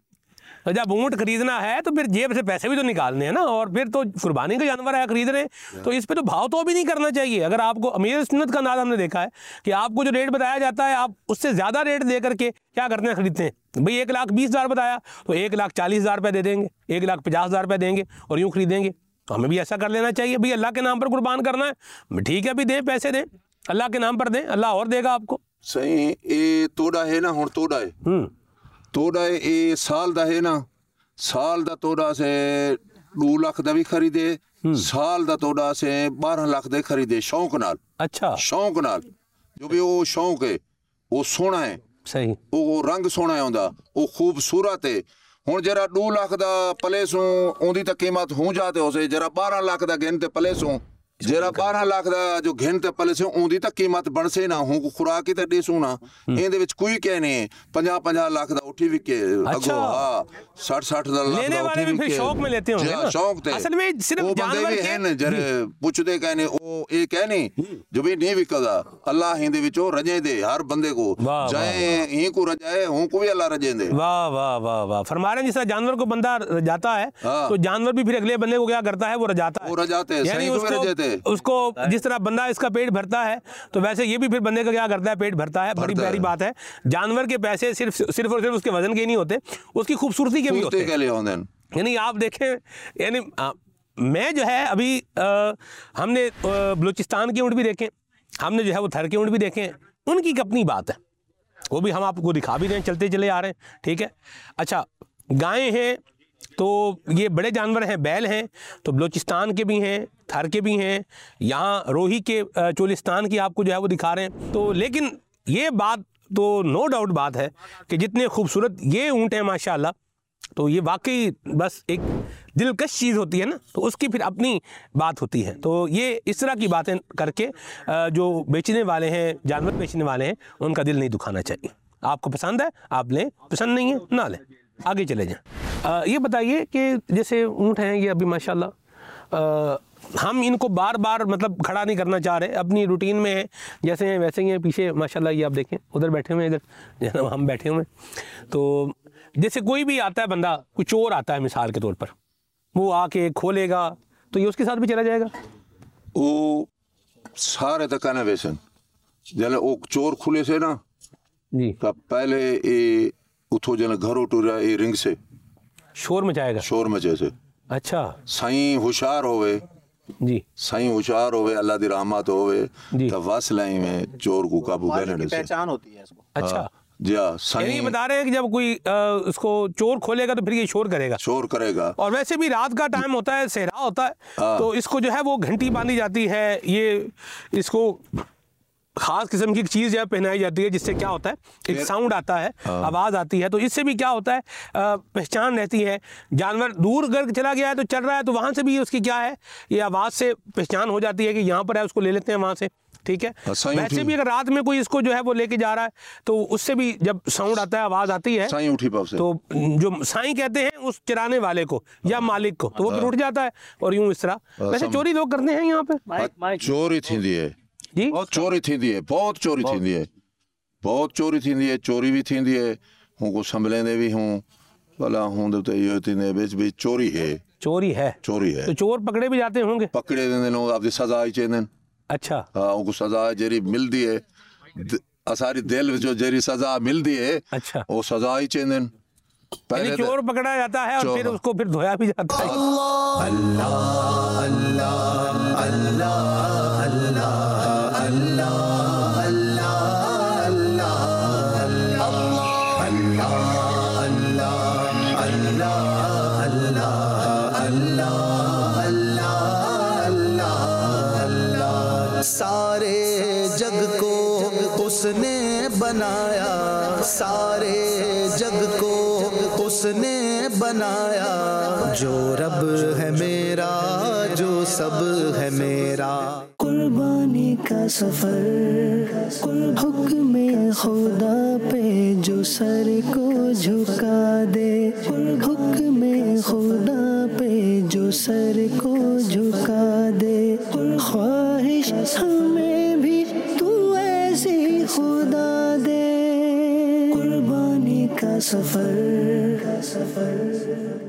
तो जब ऊँट खरीदना है तो फिर जेब से पैसे भी तो निकालने हैं ना, और फिर तो कुर्बानी का जानवर है खरीद रहे हैं, तो इस पे तो भाव तो भी नहीं करना चाहिए। अगर आपको अमीर सुन्नत का अंदाज़ हमने देखा है कि आपको जो रेट बताया जाता है आप उससे ज़्यादा रेट दे करके क्या करते हैं, खरीदते हैं। भाई 1,20,000 बताया तो 1,40,000 रुपये दे देंगे, 1,50,000 रुपये देंगे और यूँ खरीदेंगे। तो हमें भी ऐसा कर लेना चाहिए। भाई अल्लाह के नाम पर कुर्बान करना है, ठीक है, भी दें पैसे दें, अल्लाह के नाम पर दें, अल्लाह और देगा आपको। सही, ये तोड़ा है ना, हुण तोड़ा है, तोड़ा है ये साल दा है ना, साल दा तोड़ा से 2 लाख दा भी खरीदे, साल दा तोड़ा से 12 लाख दे खरीदे शौक नाल। अच्छा, शौक नाल, जो भी वो शौक है वो सोना है। सही, वो रंग सोना है उनका, वो खूबसूरत है। हुण जरा 2 लाख दा पलेसों उनकी तो कीमत हो जाते हो से, जरा 12 लाख दा गिनते पलेसों, जरा 12 लाख दा जो घिनते पले से उनकी तो कीमत बन से ना हूँ खुराक ही तो देसू ना, इहदे विच कोई कह नहीं 50-50 लाख दा उठी विके। अच्छा, हाँ 60-60 लाख लेने वाले भी फिर शौक में लेते होंगे ना। शौक थे, असल में सिर्फ जानवर के हैं जरे पुछदे कहने ओ ये कहने जो भी नहीं विकदा, अल्लाह हिंदे विचो रजे दे हर बंदे को, जाए ही को रजाए हूं को भी अल्लाह रजे दे। वाह वाह वाह वाह, फरमा रहे हैं जिस जानवर को बंदा रजाता है तो जानवर भी फिर अगले बंदे को क्या करता है, वो रजाता है, वो रजाते हैं, यानी उसको जिस तरह बंदा इसका पेट भरता है तो वैसे ये भी फिर बंदे का क्या करता है, पेट भरता है। बड़ी प्यारी बात है। जानवर के पैसे सिर्फ और सिर्फ उसके वजन के नहीं होते, उसकी खूबसूरती के भी होते हैं। यानी आप देखें, यानी मैं जो है अभी हमने बलूचिस्तान के ऊँट भी देखे, हमने जो है वो थर के ऊँट भी देखे, उनकी एक अपनी बात है, वो भी हम आपको दिखा भी रहे हैं, चलते चले आ रहे हैं, ठीक है। अच्छा, गायें हैं तो ये बड़े जानवर हैं, बैल हैं तो बलूचिस्तान के भी हैं, थर के भी हैं, यहाँ रोही के चोलिस्तान की आपको जो है वो दिखा रहे हैं। तो लेकिन ये बात तो नो डाउट बात है कि जितने खूबसूरत ये ऊँट हैं माशाल्लाह, तो ये वाकई बस एक दिलकश चीज़ होती है ना, तो उसकी फिर अपनी बात होती है। तो ये इस तरह की बातें करके जो बेचने वाले हैं, जानवर बेचने वाले हैं, उनका दिल नहीं दुखाना चाहिए। आपको पसंद है आप लें, पसंद नहीं है ना लें, आगे चले जाएं। ये बताइए कि जैसे ऊँट हैं ये अभी माशाल्लाह हम इनको बार बार मतलब खड़ा नहीं करना चाह रहे, अपनी रूटीन में है, जैसे हैं वैसे ही हैं। पीछे माशाल्लाह ये आप देखें, उधर बैठे हुए हैं, इधर हम बैठे हुए हैं। तो जैसे कोई भी आता है बंदा, कोई चोर आता है मिसाल के तौर पर, वो आके खोलेगा तो ये उसके साथ भी चला जाएगा। वो सारे तक ना वैसे जले वो चोर खुले से ना जी, तो पहले ये उठो जले घर उठो रहा ये रिंग से शोर मचाएगा, शोर मचे से अच्छा साईं होशियार होवे जी, साईं होशियार होवे, अल्लाह दी रहमत होवे तो वसलाई में चोर को काबू करने से पहचान होती है इसको। अच्छा जी हाँ, ये बता रहे हैं कि जब कोई उसको चोर खोलेगा तो फिर ये शोर करेगा। और वैसे भी रात का टाइम होता है, सहरा होता है, तो इसको जो है वो घंटी बांधी जाती है, ये इसको खास किस्म की चीज़ जो है पहनाई जाती है, जिससे क्या होता है एक साउंड आता है, आवाज़ आती है, तो इससे भी क्या होता है पहचान रहती है। जानवर दूर अगर चला गया है तो चल रहा है तो वहाँ से भी उसकी क्या है ये आवाज़ से पहचान हो जाती है कि यहाँ पर है, उसको ले लेते हैं वहाँ से, ठीक है। वैसे भी अगर रात में कोई इसको जो है वो लेके जा रहा है तो उससे भी जब साउंड आता है, आवाज़ आती है, तो जो साईं कहते हैं उस चराने वाले को या मालिक को, तो वो फिर उठ जाता है और यूँ इस तरह। वैसे चोरी लोग करते हैं यहाँ पे, चोरी थी है जी, चोरी थींदी है, बहुत चोरी थींदी है, बहुत चोरी थींदी है, चोरी भी थींदी है, हूँ को संभलेंदे भी हूँ भला हूँ तो इहो थींदे बीच बीच चोरी है तो चोर पकड़े भी जाते होंगे, पकड़े देंदे लोग आपकी सजा ही चेंदन। अच्छा हाँ, उनको सजा जेरी मिलदी है, असारी दिल जो जेरी सजा मिलदी है, अच्छा वो सजा ही चेंदन। पहले चोर पकड़ा जाता है और फिर उसको फिर धोया भी जाता है। अल्लाह अल्लाह अल्लाह अल्लाह अल्लाह अल्लाह। सारे जग को उसने बनाया, सारे जग को उसने बनाया, जो रब है मेरा, जो सब है मेरा। कुर्बानी का सफर हुक्म खुदा पे जो सर को झुका दे, हुक्म खुदा पे जो सर को झुका दे, ख्वाहिश हमें भी तू ऐसी खुदा दे। कुर्बानी का सफर